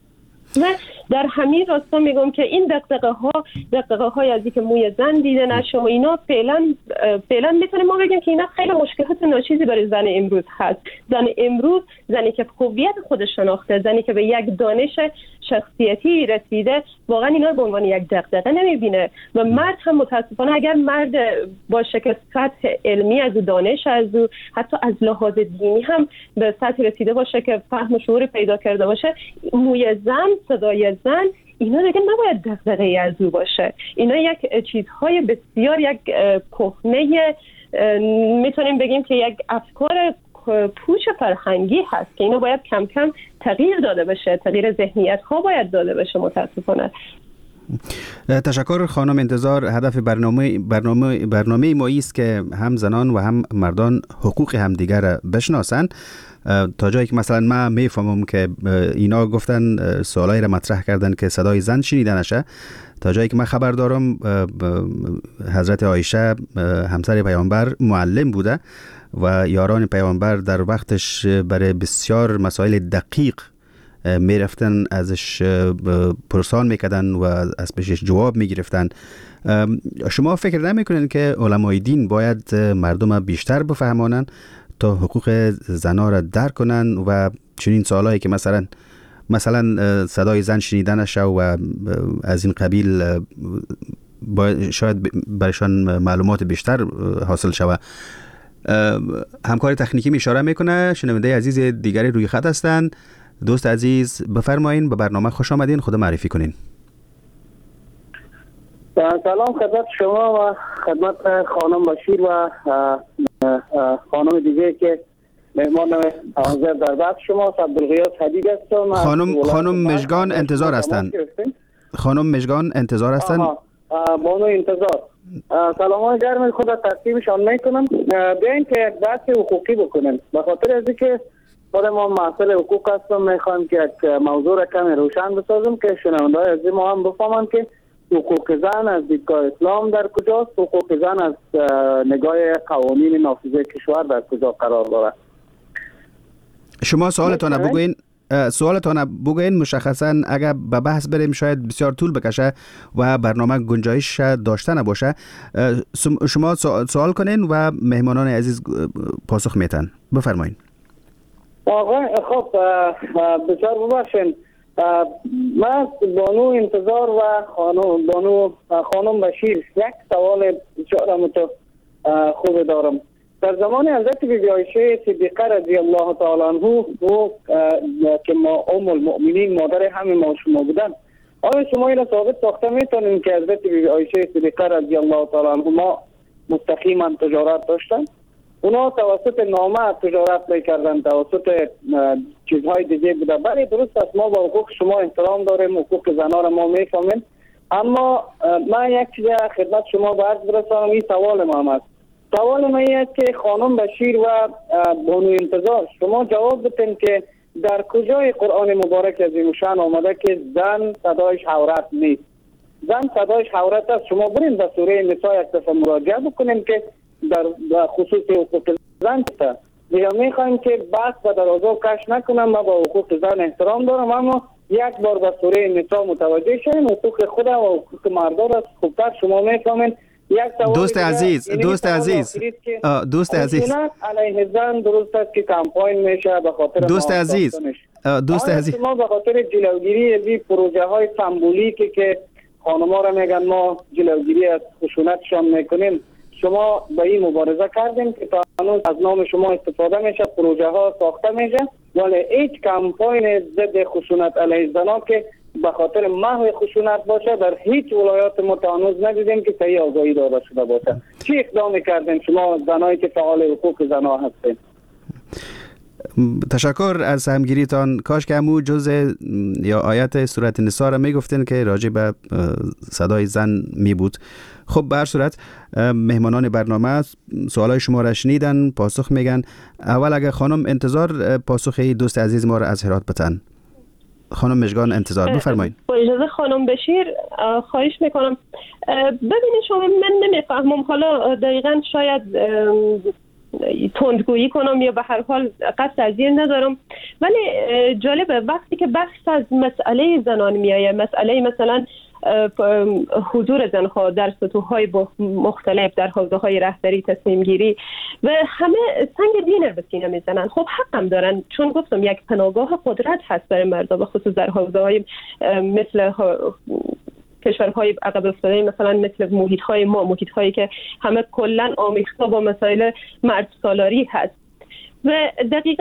و در همین راستا میگم که این دغدغه های از اینکه موی زن دیده نشه و اینا فعلا میتونیم ما بگیم که اینا خیلی مشکلات ناچیزی برای زن امروز هست. زن امروز، زنی که هویت خودش شناخته، زنی که به یک دانش شخصیتی رسیده، واقعا اینا رو به عنوان یک دغدغه نمیبینه. و مرد هم متاسفانه اگر مرد باشه که سطح علمی از دانش از حتی از لحاظ دینی هم به سطح رسیده باشه که فهم و شعور پیدا کرده باشه، موی زن، صدای زن، اینا دیگه نباید دغدغه‌ای از او باشه. اینا یک چیزهای بسیار یک کهنه، میتونیم بگیم که یک افکار پوچ فرهنگی هست که اینا باید کم کم تغییر داده بشه، تغییر ذهنیت ها باید داده بشه. متاسفانه. تشکر خانم انتظار. هدف برنامه ما است که هم زنان و هم مردان حقوق همدیگر را بشناسن. تا جایی که مثلا من میفهمم که اینا گفتن سوالایی را مطرح کردن که صدای زن شنیده نشه، تا جایی که من خبر دارم حضرت عایشه همسر پیامبر معلم بوده و یاران پیامبر در وقتش برای بسیار مسائل دقیق میرفتن ازش پرسان میکردن و از پیشش جواب میگرفتن. شما فکر نمیکنین که علمای دین باید مردم بیشتر بفهمانن تا حقوق زنها را درک کنن و چنین سوالایی که مثلا صدای زن شنیده نشه و از این قبیل شاید برایشان معلومات بیشتر حاصل شود؟ همکار تکنیکی اشاره میکنه. شنونده عزیز دیگری روی خط هستند. دوست عزیز بفرمایین، به برنامه خوش آمدین، خود معرفی کنین. سلام خدمت شما و خدمت خانم بشیر و خانم دیگه که مهمان حاضر در بعد شما. عبدالغیاث حدید هستم. خانم مژگان انتظار هستند. خانم مژگان انتظار هستند. بانو انتظار. سلام های گرم خود تقدیمشان میکنم. بیاین که یک بحث حقوقی بکنیم. به خاطر از اینکه خود ما مسئله حقوق هستم، میخوام که یک موضوع را کمی روشن بسازم که شنونده های عزیز ما هم بفهمن که حقوق زن از دیدگاه اسلام در کجاست، حقوق زن از نگاه قوانین نافذه کشور در کجا قرار داره. شما سوالتان بگوین مشخصا اگر به بحث بریم شاید بسیار طول بکشه و برنامه گنجایش داشته نباشه. شما سوال کنین و مهمانان عزیز پاسخ میتن. بفرمایین. آقا خب بسیار ببخشین، من بانو انتظار و خانم بشیر یک سوال بسیار خوب دارم. در زمان حضرت بیبی عایشه صدیقه رضی الله تعالی عنها و که ما ام المؤمنین مادر همه ما شما بودن، آیا شما این ثابت ساخته میتونین که حضرت بیبی عایشه صدیقه رضی الله تعالی عنها مستقیما تجارت داشتن؟ اونا توسط نامه تجارت میکردن، توسط چیزهای دیگه بوده. بله درست است، ما با حقوق شما احترام داریم، حقوق زنها را ما میفهمیم، اما من یک چیز خدمت شما باید برسانم. این سوال ما است. سوال من این است که خانم بشیر و بانو انتظار شما جواب بدین که در کجای قرآن مبارک عظیم الشأن آمده که زن صدایش عورت نیست؟ زن صدایش عورت است. شما برین به سوره نساء یک دفعه مراجعه بکنین که در خصوص حقوق زن است. یا میخوایم که بحث و درازا کش نکنم، من با حقوق زن احترام دارم، اما یک بار به سوره نساء متوجه شویم. حقوق خود و حقوق مردان است خوبتر شما میفهمین. دوست عزیز علیه زن درست است که کمپاین میشه به خاطر دوست عزیز ما به خاطر جلوگیری از این پروژه های سمبولیکی که خانم‌ها را میگن ما جلوگیری از خشونتشان میکنیم، شما با این مبارزه کردیم که تا هنوز از نام شما استفاده میشه، پروژه ها ساخته میشه، ولی هیچ کمپاین ضد خشونت علیه زنان که به خاطر محو خشونت باشه در هیچ ولایات ما تا هنوز ندیدیم که صحیح آگاهی داده شده باشه. چی اقدامی کردین شما زنایی که فعال حقوق زنها هستین؟ تشکر از همگیریتان. کاش که همون جزء یا آیت سورت نساء را میگفتین که راجع به صدای زن می بود. خب به هر صورت مهمانان برنامه سوالای شما را شنیدن، پاسخ میگن. اول اگر خانم انتظار پاسخ دوست عزیز ما را از هرات بتن. خانم مژگان انتظار بفرمایید. با اجازه خانم بشیر خواهش میکنم. ببینید شما من نمیفهمم، حالا دقیقاً شاید تندگویی کنم یا به هر حال قصد ازیر ندارم، ولی جالبه وقتی که بحث از مسئله زنان میایه، مسئله مثلا حضور زنها در سطوح‌های مختلف، در حوزه‌های رهبری، تصمیم گیری و همه سنگ دین رو به سینه میزنن. خب حقم دارن، چون گفتم یک پناهگاه قدرت هست برای مردم، به خصوص در حوزه‌های مثل کشورهای عقب افتاده، مثلا مثل محیط‌هایی که همه کلاً آمیخته با مسائل مرد سالاری هست. و دقیقاً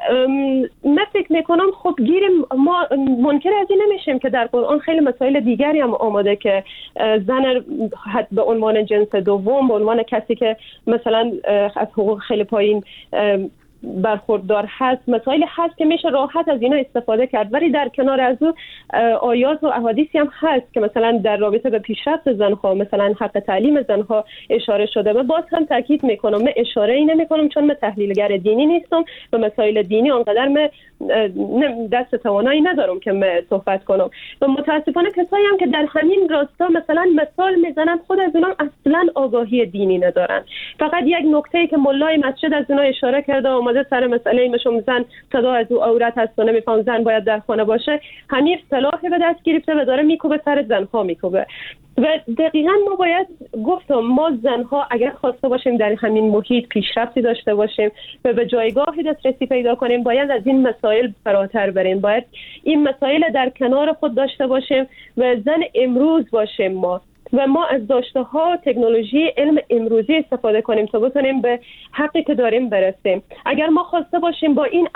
من فکر میکنم خب گیر ما منکر از این نمیشیم که در قرآن خیلی مسائل دیگری هم آمده که زن به عنوان جنس دوم، به عنوان کسی که مثلا از حقوق خیلی پایین برخوردار هست، مسائل هست که میشه راحت از اینا استفاده کرد. ولی در کنار از او آیات و احادیثی هم هست که مثلا در رابطه به پیشرفت زنها، مثلا حق تعلیم زنها اشاره شده. و باز هم تاکید میکنم من اشاره ای نمیکنم چون من تحلیلگر دینی نیستم و مسائل دینی آنقدر من دست توانایی ندارم که من صحبت کنم. و متاسفانه کسایی هم که در همین راستا مثلا مثال میزنن خود از اونا اصلا آگاهی دینی ندارن. فقط یک نکته که مولای مسجد از اونا اشاره کرده اومده سر مسئله مشوم زن صدا از او عورت هست و نمیفهم زن باید در خانه باشه، همین اصطلاح به دست گرفته و داره میکوبه سر زنها میکوبه. و دقیقاً ما باید گفتم ما زنها اگر خواسته باشیم در همین محیط پیشرفتی داشته باشیم و به جایگاهی دسترسی پیدا کنیم، باید از این مسائل فراتر بریم، باید این مسائل در کنار خود داشته باشیم و زن امروز باشیم ما و ما از داشته ها تکنولوژی علم امروزی استفاده کنیم تا بتونیم به حقی که داریم برسیم. اگر ما خواسته باشیم با این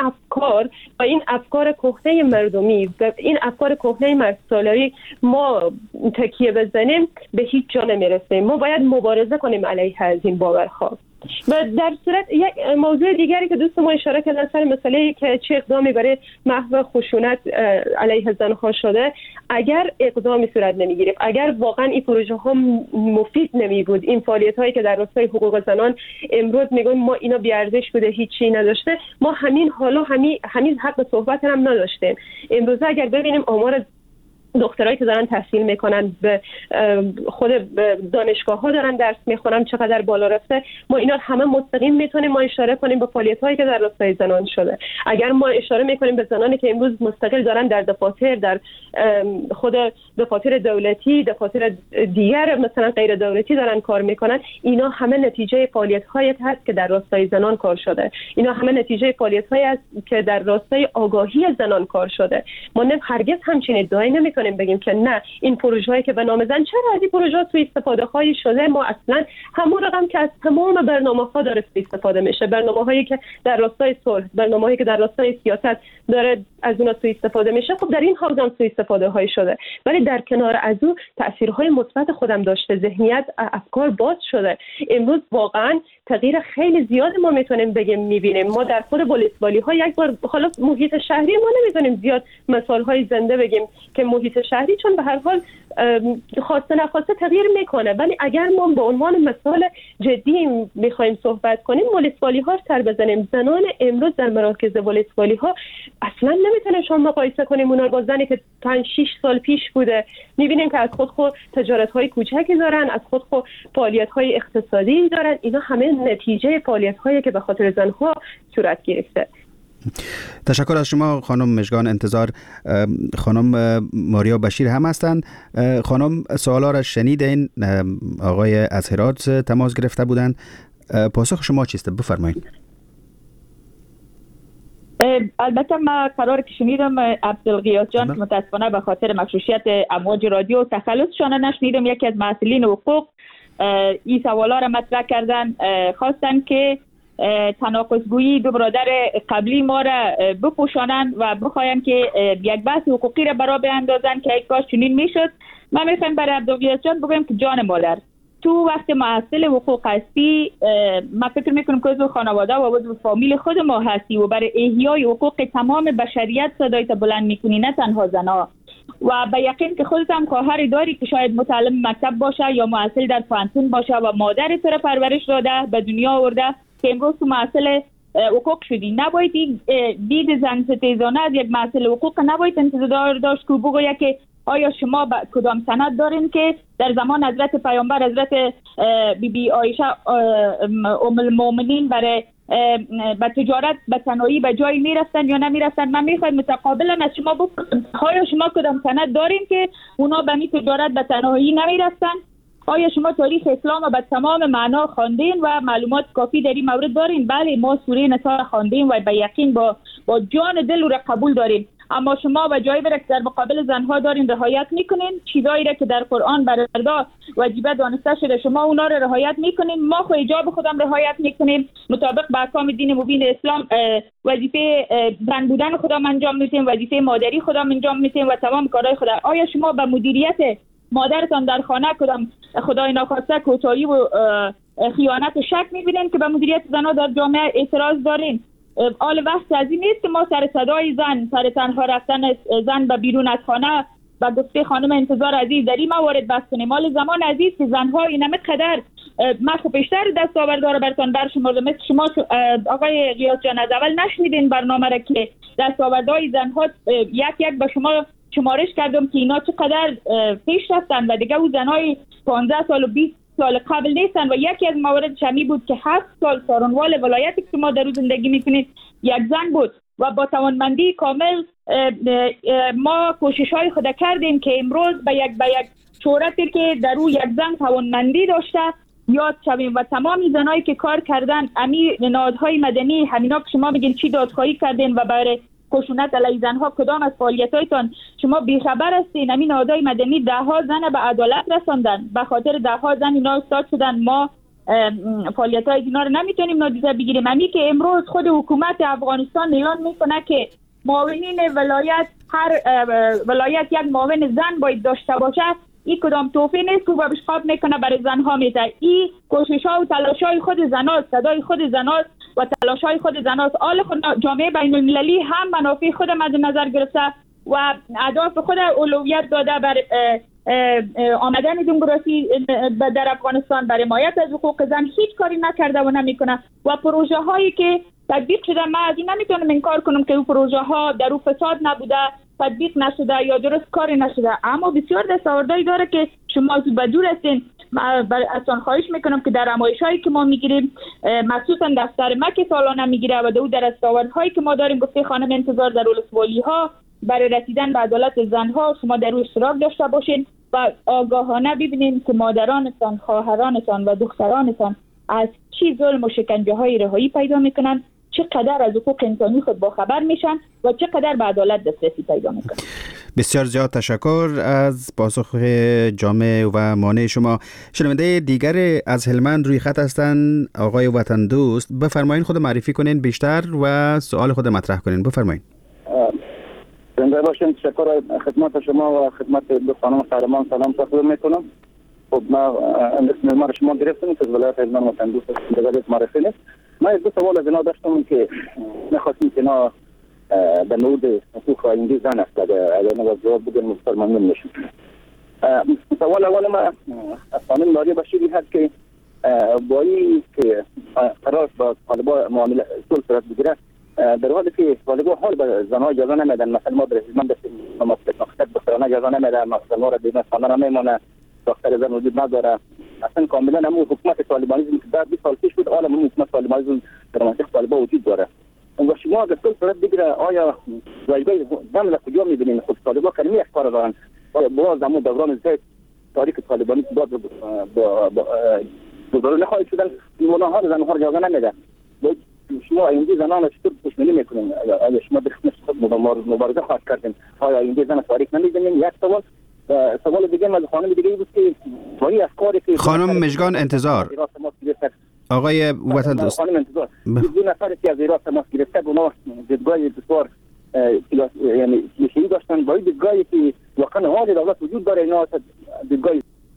افکار کهنه مردمی و این افکار کهنه مردسالاری ما تکیه بزنیم به هیچ جا نمیرسیم. ما باید مبارزه کنیم علیه از این باورها. و در صورت یک موضوع دیگری که دوست ما اشاره کردن سر مسئله که چه اقدامی برای محو خشونت علیه زنها شده، اگر اقدامی صورت نمیگیریم، اگر واقعا این پروژه ها مفید نمی بود، این فعالیت هایی که در راستای حقوق زنان امروز میگن ما اینا بی ارزش بوده، هیچی نداشته، ما همین حالا همین حق صحبت هم نداشتیم. امروز اگر ببینیم آمار دخترایی که دارن تحصیل میکنن به خود دانشگاه ها دارن درس میخونن چقدر بالا رفته، ما اینا همه مستقیم میتونیم ما اشاره کنیم به فعالیت هایی که در راستای زنان شده. اگر ما اشاره میکنیم به زنانی که امروز مستقل دارن در دفاتر، در خود دفاتر دولتی، دفاتر دیگر مثلا غیر دولتی دارن کار میکنن، اینا همه نتیجه فعالیت هایی هست که در راستای زنان کار شده. اینا همه نتیجه فعالیت هایی است که در راستای آگاهی زنان کار شده. ما هرگز همچین ادعایی نمیکنیم بگیم که نه این پروژه هایی که به نام زن، چرا از این پروژه ها سوء استفاده هایی شده؟ ما اصلا همون رقم که از تمام برنامه ها داره سوء استفاده میشه، برنامه هایی که در راستای صلح، برنامه هایی که در راستای سیاست داره از اونها سوء استفاده میشه، خب در این حوزه هم سوء استفاده هایی شده. ولی در کنار از اون تاثیرهای مثبت خودم داشته، ذهنیت، افکار باز شده. امروز واقعا تغییر خیلی زیاد ما میتونیم بگیم میبینیم. ما در خود والیبالی ها یک بار حالا محیط شهری ما نمیتونیم زیاد مثال های زنده بگیم که محیط شهری چون به هر حال خواسته نخواسته تغییر میکنه، ولی اگر ما به عنوان مثال جدی میخوایم صحبت کنیم، والیبالی ها رو سر بزنیم، زنان امروز در مراکز والیبالی ها اصلا نمیتونه شما مقایسه کنیم اونا با زنی که 5-6 سال پیش بوده. میبینیم که از خود تجارت های کوچکی دارن، از خود فعالیت های اقتصادی دارن. اینا همه نتیجه فعالیت هایی که به خاطر زنها صورت گرفته. تشکر از شما خانم مژگان انتظار. خانم ماریا بشیر هم هستند. خانم سوالا را شنیدین، آقای از هرات تماس گرفته بودند. پاسخ شما چیست؟ بفرمایید. البته ما قرار که شنیدم عبدالغیاث جان که متاسفانه به خاطر مشروعیت امواج رادیو تخلصشان نشنیدم، یکی از مسئولین حقوق این سوالا را مطرح کردن، خواستن که تناقض‌گویی دو برادر قبلی ما را بپوشانند و بخواین که یک بحث حقوقی را برا بیاندازن که یک کاش چنین میشد. من میخوام برای عبدالغیاث جان بگم که جان مادر، تو وقت محصل حقوق هستی، من فکر میکنم که عضو خانواده و عضو فامیل خود ما هستی و برای احیای حقوق تمام بشریت صدایت بلند میکنی، نه تنها زنها. و به یقین که خودت هم خواهری داری که شاید متعلم مکتب باشه یا محصل در پانتون باشه و مادر تو را پرورش داده، به دنیا آورده که امروز تو محصل حقوق شدی. نباید دید زن ستیزانه از یک محصل حقوق نباید انتظار داشت که بگوید که آیا شما کدام سند دارین که در زمان حضرت پیامبر حضرت بی عایشه ام المؤمنین برای به تجارت به صنایع به جایی میرفتن یا نمیرفتن؟ من میخوایم متقابلا از شما بپرسم آیا شما کدام سند دارین که اونا به می تجارت به صنایع نمیرفتن؟ آیا شما تاریخ اسلام رو به تمام معنا خواندین و معلومات کافی در این مورد دارین؟ بله، ما سوره نساء خواندیم و به یقین با جان دل رو قبول داریم. اما شما و جایی که در مقابل زنها دارین رعایت میکنین، چیزایی را که در قرآن بر مردا واجبه دانسته شده شما اونا رو رعایت میکنین. ما خو حجاب خودم رعایت میکنیم، مطابق با احکام دین مبین اسلام وظیفه زن بودن خودم انجام میدیم، وظیفه مادری خودم انجام میدیم و تمام کارهای خودم. آیا شما به مدیریت مادرتان در خانه کدام خدای ناخواسته کوتاهی و خیانت و شک میبینین که به مدیریت زنها در جامعه اعتراض دارین؟ آل وقت از این نیست که ما سر صدای زن، سر تنها رفتن زن به بیرون از خانه و گفته خانم انتظار عزیز در این موارد بس کنیم. مال زمان عزیز که زنها اینمه قدر من خب بیشتر دستاوردار برتان برشمردم. مثل شما آقای غیاث جان از اول نشنیدین برنامه را که دستاوردهای زنها یک به شما شمارش کردم که اینا چقدر پیش رفتن و دیگه او زنهای 15 سال و 20 سال قبل نیستن. و یکی از موارد شمی بود که 7 سال سارنوال ولایتی که ما در روز زندگی میکنید یک زن بود و با توانمندی کامل ما کوشش های خود کردیم که امروز به یک شهرتی که در او یک زن توانمندی داشته یاد شویم و تمام زنایی که کار کردن امی نهادهای مدنی همینا که شما میگین چی دادخواهی کردین و برای خشونت علیه زنها کدام از فعالیتایتان شما بیخبر هستین؟ همین نهادهای مدنی ده ها زن به عدالت رساندن، به خاطر ده ها زن اینا استاد شدن. ما فعالیتای اینا رو نمیتونیم نادیده بگیریم. همین که امروز خود حکومت افغانستان اعلان میکنه که معاونین ولایت هر ولایت یک معاون زن باید داشته باشه، این کدام توفیق نیست که بشقاب میکنه برای زنها میده. این کوشش ها و تلاش های خود زناست، صدای خود زناست و تلاش های خود زناست. آل خود جامعه بین المللی هم منافع خود مد نظر گرفته و اهداف خود اولویت داده بر آمدن دموکراسی در افغانستان، برای حمایت از حقوق زن هیچ کاری نکرده و نمیکنه. و پروژه هایی که تطبیق شده من از این نمیتونم انکار کنم که اون پروژه ها در اون فساد نبوده، تطبیق نشده یا درست کاری نشده، اما بسیار دستاوردهایی داره که شما به دور هستین. اصلا خواهش میکنم که در نمایش‌هایی که ما میگیریم، مخصوصا دفتر ما که سالانه میگیره و در دستاوردهایی که ما داریم، گفته خانم انتظار در ولسوالی‌ها برای رسیدن به عدالت زنها شما در اشتراک داشته باشین و آگاهانه ببینین که مادرانتان، خواهرانتان و دخترانتان از چی ظلم و شکنجه‌های رهایی پیدا میکنن، چقدر از حقوق انسانی خود با خبر میشن و چقدر به عدالت دسترسی پیدا میکنن. بسیار زیاد تشکر از پاسخ جامع و مانع شما. شنونده دیگر از هلمند روی خط هستند، آقای وطن دوست. بفرمایین خود معرفی کنین بیشتر و سوال خود مطرح کنین. بفرمایین. زنده باشین. تشکر خدمت شما و خدمت دو خانم قهرمان سلام تقدیم میکنم. خب ما اسم ما شما گرفتیم که ولایت هلمند وطن دوست دیگر معرفی نیست. من دو سوال از اینا داشتم که نخواستیم که اینا به مورد حقوق آینده زن است. اگر نگاه جواب بدن مفتر ممنون میشم. سوال اول ما از خانم ناریه بشیری هست که با این که قرار با طالبان معامله صلح صورت بگیره، در حالی که طالبان حال به زنها اجازه نمیدن، مثلا ما در هلمند دستیم مقصد دخترانه اجازه نمیده، مثلا ما را دیدن خانه نمیمونه، دختر زن وجود نداره. اصلا کاملا همون حکومت طالبانیزم که در 20 سال پیش بود، حالا همون حکومت طالبانیزم در منطقه طالبان وجود داره. و شما اگر صلح صورت بگیره آیا واجبه زن را کجا میبینین؟ خود طالبان کلمه اخبار دارن باز همون دوران زید تاریخ طالبانی باز بزرگ نخواهید شدن، ها زنها را جاگه نمیده. شما اینجا زنان را چطور دشمنی میکنین؟ اگر شما در خدمت مبارزه خواهد کردین آیا اینجا زن تاریخ نمیبینین؟ یک سوال. سوال دیگه از خانم دیگه بود که ولی افکاری که خانم مشگان انتظار، آقای وطن دوست، خانم انتظار دو نفری که از ایران تماس گرفته اونا دیدگاه بسیار یعنی کلیشه‌ای داشتن با دیدگاهی که واقعا حال دولت وجود داره، اینا دیدگاه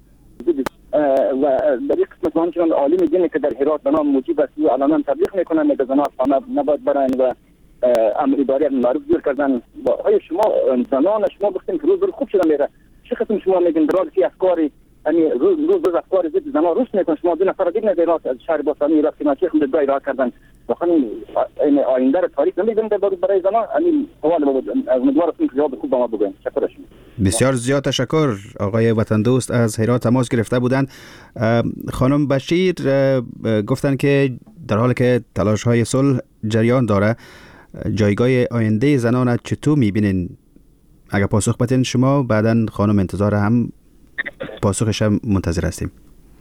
و در یک قسمت همچنان عالم دینی که در هرات به نام موجب است و علنا تبلیغ میکنن که زنان خانه نباید برن و امر اداری معروف جور کردن. آیا شما زنان شما گفتین که روز خوب شدن میره، چه قسم شما میگین در حالی که افکاری یعنی روز افکار ضد زنان روش میکنن؟ شما دو نفر دیگه در از شهر باستانی ایران که ناچیخ دیدگاه ایران کردن، واقعا این آینده رو تاریخ نمیدونن برای زنان. یعنی سوال بود، امیدوارم که جواب خوب به ما بگین. تشکر شما. بسیار زیاد تشکر. آقای وطن دوست از هرات تماس گرفته بودند. خانم بشیر گفتن که در حالی که تلاش های صلح جریان داره، جایگاه آینده زنان چطور میبینین؟ اگر پاسخ بدین شما، بعداً خانم انتظار هم پاسخش هم منتظر هستیم.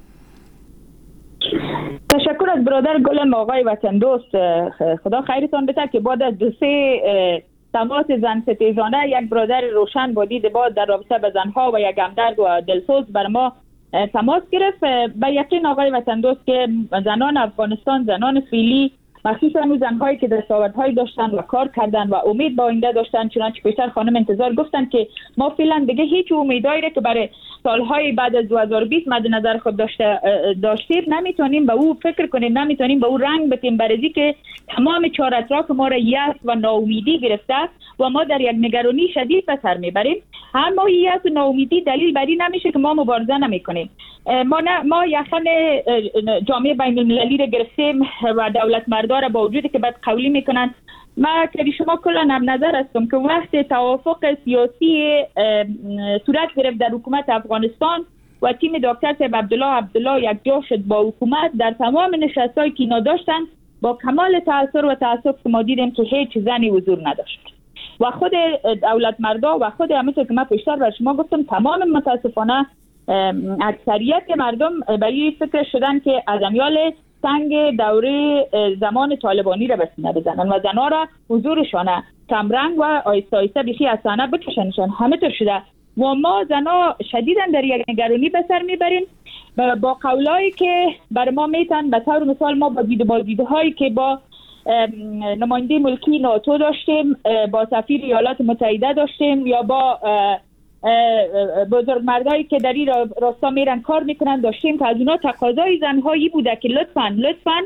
تشکر از برادر گلم آقای وطن دوست. خدا خیرتان بده که بعد از 2-3 تماس زن ستیزانه یک برادر روشن با دید باز در رابطه به زنها و یک همدرد و دلسوز بر ما تماس گرفت. به یقین آقای وطن دوست که زنان افغانستان، زنان فعلی، مخصوصا اون زنهایی که دستاوردهایی داشتن و کار کردن و امید با آینده داشتن، چنانچه پیشتر خانم انتظار گفتن که ما فعلا دیگه هیچ امیدایی که برای سالهای بعد از 2020 مد نظر خود داشتیم نمیتونیم به او فکر کنیم، نمیتونیم به او رنگ بدیم، برای که تمام چهار اطراف ما را یأس و ناامیدی گرفته و ما در یک نگرانی شدید به سر میبریم. اما یأس و ناامیدی دلیل بر این نمیشه که ما مبارزه نمیکنیم. ما یخن جامعه بین المللی را گرفتیم و دولت مردار با وجودی که بد قولی میکنن. ما که شما کلا هم نظر هستم که وقت توافق سیاسی صورت گرفت در حکومت افغانستان و تیم دکتر صاحب عبدالله یک جا شد با حکومت، در تمام نشستایی که اینا داشتن با کمال تأثیر و تأسف که ما دیدیم که هیچ زنی حضور نداشت و خود دولت مردا و خود همونطور که من پیشتر بر شما گفتم تمام متاسفانه اکثریت مردم برای فکر شدن که از امیال سنگ دوره زمان طالبانی را به سینه بزنن و زنها را حضورشان کمرنگ و آیسته آیسته بیخی از صحنه بکشنشان. همه طور شده و ما زنها شدیداً در یک نگرانی به سر میبریم با قولایی که بر ما میتن. به طور مثال ما با دیدهایی که با نماینده ملکی ناتو داشتیم، با سفیر ایالات متحده داشتیم یا با بزرگمردایی که در این راستا میرن کار میکنن داشتیم که از اونا تقاضای زنهایی بوده که لطفاً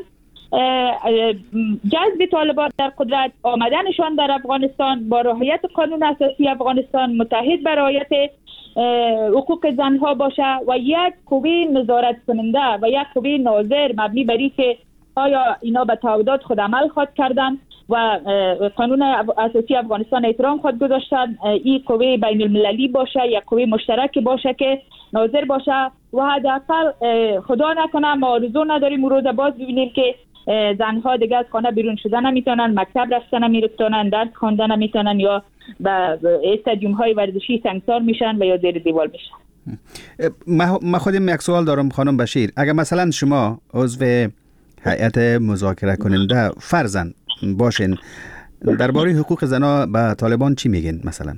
جذب طالبان در قدرت، آمدنشان در افغانستان با رعایت قانون اساسی افغانستان متحد بر رعایت حقوق زنها باشه و یک قوه نظارت کننده و یک قوه ناظر مبنی بر اینکه آیا اینا به تعهدات خود عمل خود کردن و قانون اساسی افغانستان احترام خود گذاشتن. این قوه بین المللی باشه، یک قوه مشترک باشه که ناظر باشه و حداقل خدا نکنه ما آرزو نداریم روز باز ببینیم که زنها دیگه از خانه بیرون شدن نمیتونن، مکتب رفتن نمیتونن، درس خواندن نمیتونن یا به استادیوم های ورزشی سنگسار میشن و یا زیر دیوار میشن. من خودم یک سوال دارم خانم بشیر. اگر مثلا شما عضو هیئت مذاکره کننده فرضاً باشین، درباره حقوق زنها به طالبان چی میگین مثلا؟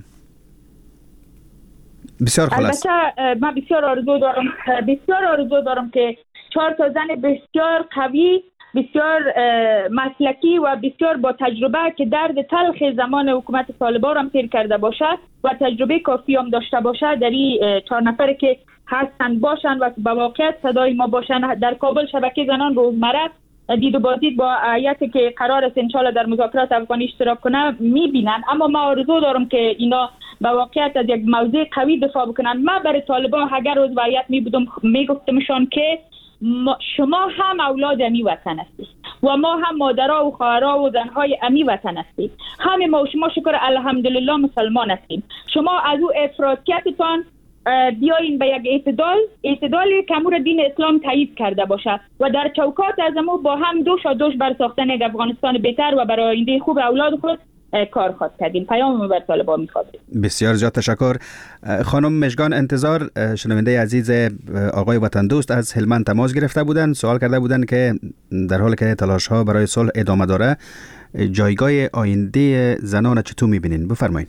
بسیار خلاص. البته من بسیار آرزو دارم که 4 تا زن بسیار قوی، بسیار مسلکی و بسیار با تجربه که درد تلخ زمان حکومت طالبان هم تیر کرده باشه و تجربه کافی هم داشته باشه در این 4 نفر که هستن باشن و به واقعیت صدای ما باشن. در کابل شبکه زنان روزمره دید و بازدید با هیئتی که قرار است انشالله در مذاکرات افغانی اشتراک کنه میبینن. اما ما آرزو دارم که اینا به واقعیت از یک موضوع قوی دفاع بکنن. من برای طالبان اگر از هیئت میگفتمشان که شما هم اولاد امی وطن هستید و ما هم مادرها و خواهرها و زنهای امی وطن هستید. همه ما و شما شکر الحمدلله مسلمان هستیم. شما از او افراطیتتان بیاین به یک اعتدالی که امور دین اسلام تایید کرده باشه و در چوکات از ما با هم دوش بر ساختن یک افغانستان بهتر و برای آینده خوب اولاد خود کار خواهد کردیم. پیام بر طالبان می‌خواد. بسیار زیاد تشکر. خانم مژگان انتظار، شنونده عزیز آقای وطن دوست از هلمند تماس گرفته بودند، سوال کرده بودند که در حالی که تلاش‌ها برای صلح ادامه داره، جایگاه آینده زنان چطور می‌بینین؟ بفرمایید.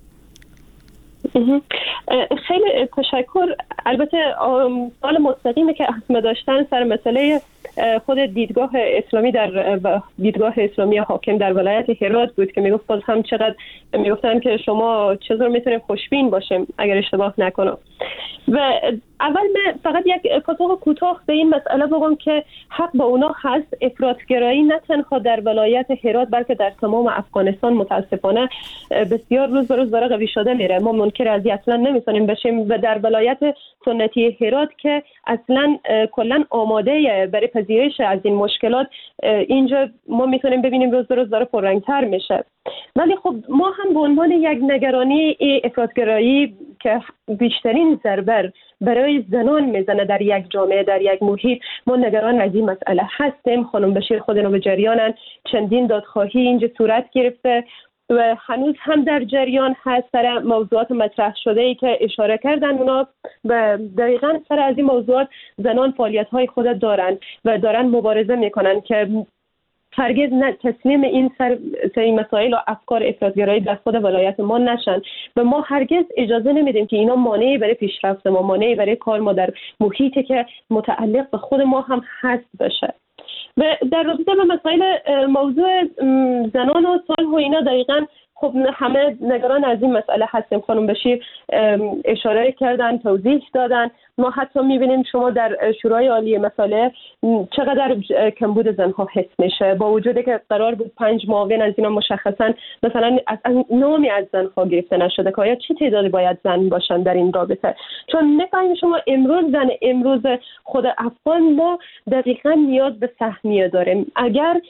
خیلی تشکر. البته سوال مستقیمی که اسم داشتن سر مسئله خود دیدگاه اسلامی در دیدگاه اسلامی حاکم در ولایت هرات بود که میگفت باز هم چقدر میگفتن که شما چطور میتونیم خوشبین باشیم اگر اشتباه نکنم. و اول من فقط یک پاسخ کوتاه به این مسئله بگم که حق با اونا هست. افراطگرایی نه تنها در ولایت هرات بلکه در تمام افغانستان متاسفانه بسیار روز به روز داره قوی شده میره. ما منکر از اصلا نمیتونیم بشیم و در ولایت سنتی هرات که اصلا کلا آماده برای پذیرش از این مشکلات اینجا ما میتونیم ببینیم روز به روز داره پررنگتر میشه. ولی خب ما هم به عنوان یک نگرانی افراطگرایی که بیشترین ضربه برای زنان میزنه در یک جامعه، در یک محیط، ما نگران از این مسئله هستیم. خانم بشیر خود اینا به جریانن، چندین دادخواهی اینجا صورت گرفته و هنوز هم در جریان هست سر موضوعات مطرح شده ای که اشاره کردن. اونا و دقیقاً سر از این موضوعات زنان فعالیت‌های خود دارن و دارن مبارزه میکنن که هرگز تسلیم این سری مسائل و افکار افراط‌گرایی در خود ولایت ما نشن و ما هرگز اجازه نمیدیم که اینا مانعی برای پیشرفت ما، مانعی برای کار ما در محیطی که متعلق به خود ما هم هست بشه. و در رابطه با مسائل موضوع زنان و صلح و اینا دقیقاً خب همه نگران از این مسئله هستیم. خانم بشیر اشاره کردن، توضیح دادن. ما حتی میبینیم شما در شورای عالی مسائل چقدر کمبود زنها حس میشه، با وجودی که قرار بود 5 معاون از اینا مشخصا مثلا از نامی از زنها گرفته نشده که آیا چه تعدادی باید زن باشن در این رابطه. چون میفهمید شما امروز خود افغان ما دقیقاً نیاز به سهمیه داریم. اگر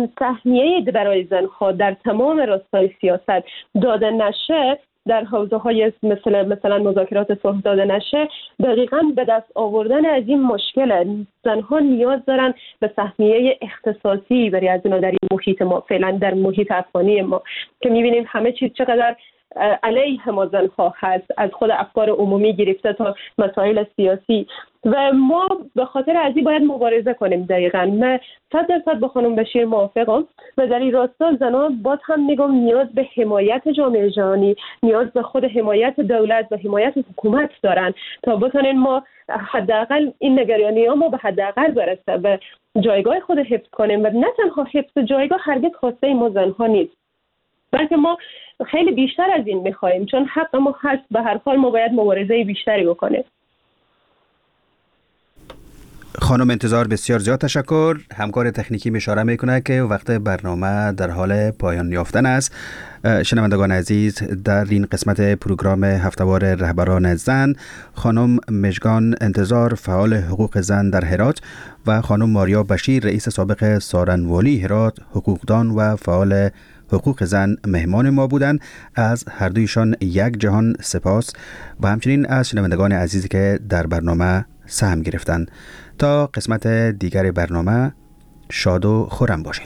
سهمیه برای زنها در تمام راستای سیاست داده نشه، در حوزه های مثلا مذاکرات صلح داده نشه، دقیقاً به دست آوردن از این مشکل زنها نیاز دارن به سهمیه اختصاصی برای از اینا در این محیط ما، فعلا در محیط افغانی ما که میبینیم همه چیز چقدر علیه ما زنها هست، از خود افکار عمومی گرفته تا مسائل سیاسی و ما به خاطر از این باید مبارزه کنیم. دقیقاً من 100% با خانم بشیر موافقم و در این راستا زنان باز هم میگم نیاز به حمایت جامعه جهانی، نیاز به خود حمایت دولت و حمایت حکومت دارن تا بتونن ما حداقل این نگرانی ها ما به حداقل برسه و جایگاه خود حفظ کنیم. و نه تنها حفظ جایگاه هرگز خواسته ما زنها نیست، بلکه ما خیلی بیشتر از این میخوایم، چون حق ما هست. به هر حال ما باید مبارزه بیشتری بکنیم. خانم انتظار بسیار زیاد تشکر. همکار تکنیکی اشاره میکنه که وقت برنامه در حال پایان یافتن است. شنوندگان عزیز، در این قسمت پروگرام هفته‌وار رهبران زن خانم مژگان انتظار فعال حقوق زن در هرات و خانم ماریا بشیر رئیس سابق سارنوالی هرات حقوقدان و فعال حقوق زن مهمان ما بودند. از هر دویشان یک جهان سپاس و همچنین از شنوندگان عزیزی که در برنامه سهم گرفتند. تا قسمت دیگر برنامه شاد و خرم باشین.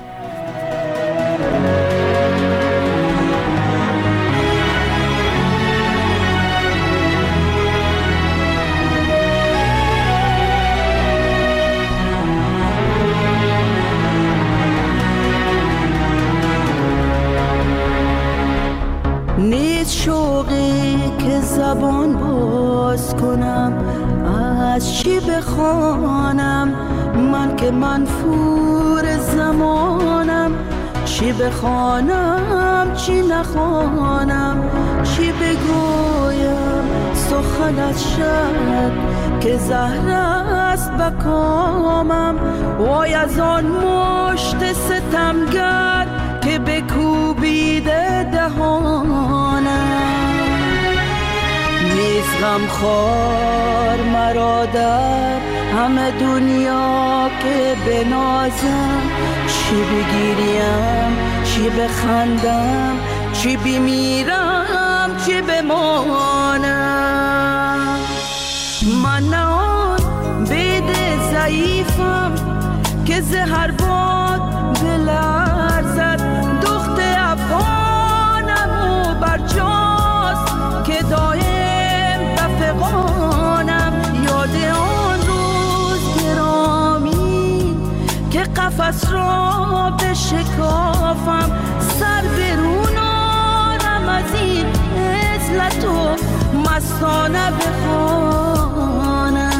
نیست شوقی که زبان باز کنم، از چی بخوانم من که منفور زمانم، چی بخوانم چی نخوانم، چی بگویم سخن از شب که زهر است به کامم. وای از آن مشت ستمگر که بکوبیده دهانم، نیست غمخوار مرا در همه دنیا که بنازم، چی بگیریم چی بخندم، چی بمیرم چی بمانم. من نه آن بید ضعیفم که زهر باد بلرزد، دخت افغانم و برجاست که دایم بفقانم. یاد آن روز گرامی که قفس را بشکافم، سر برونارم از این عزلت و مستانه بخوانم.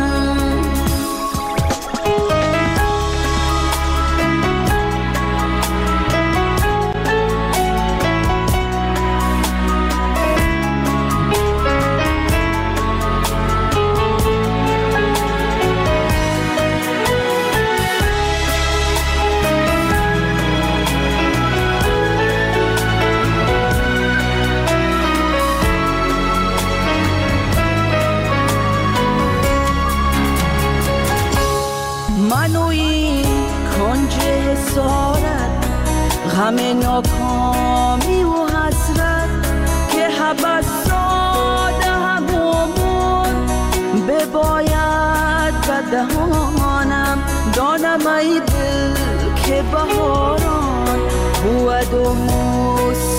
دهانم دانم ای دل که بهاران بود و موسیقی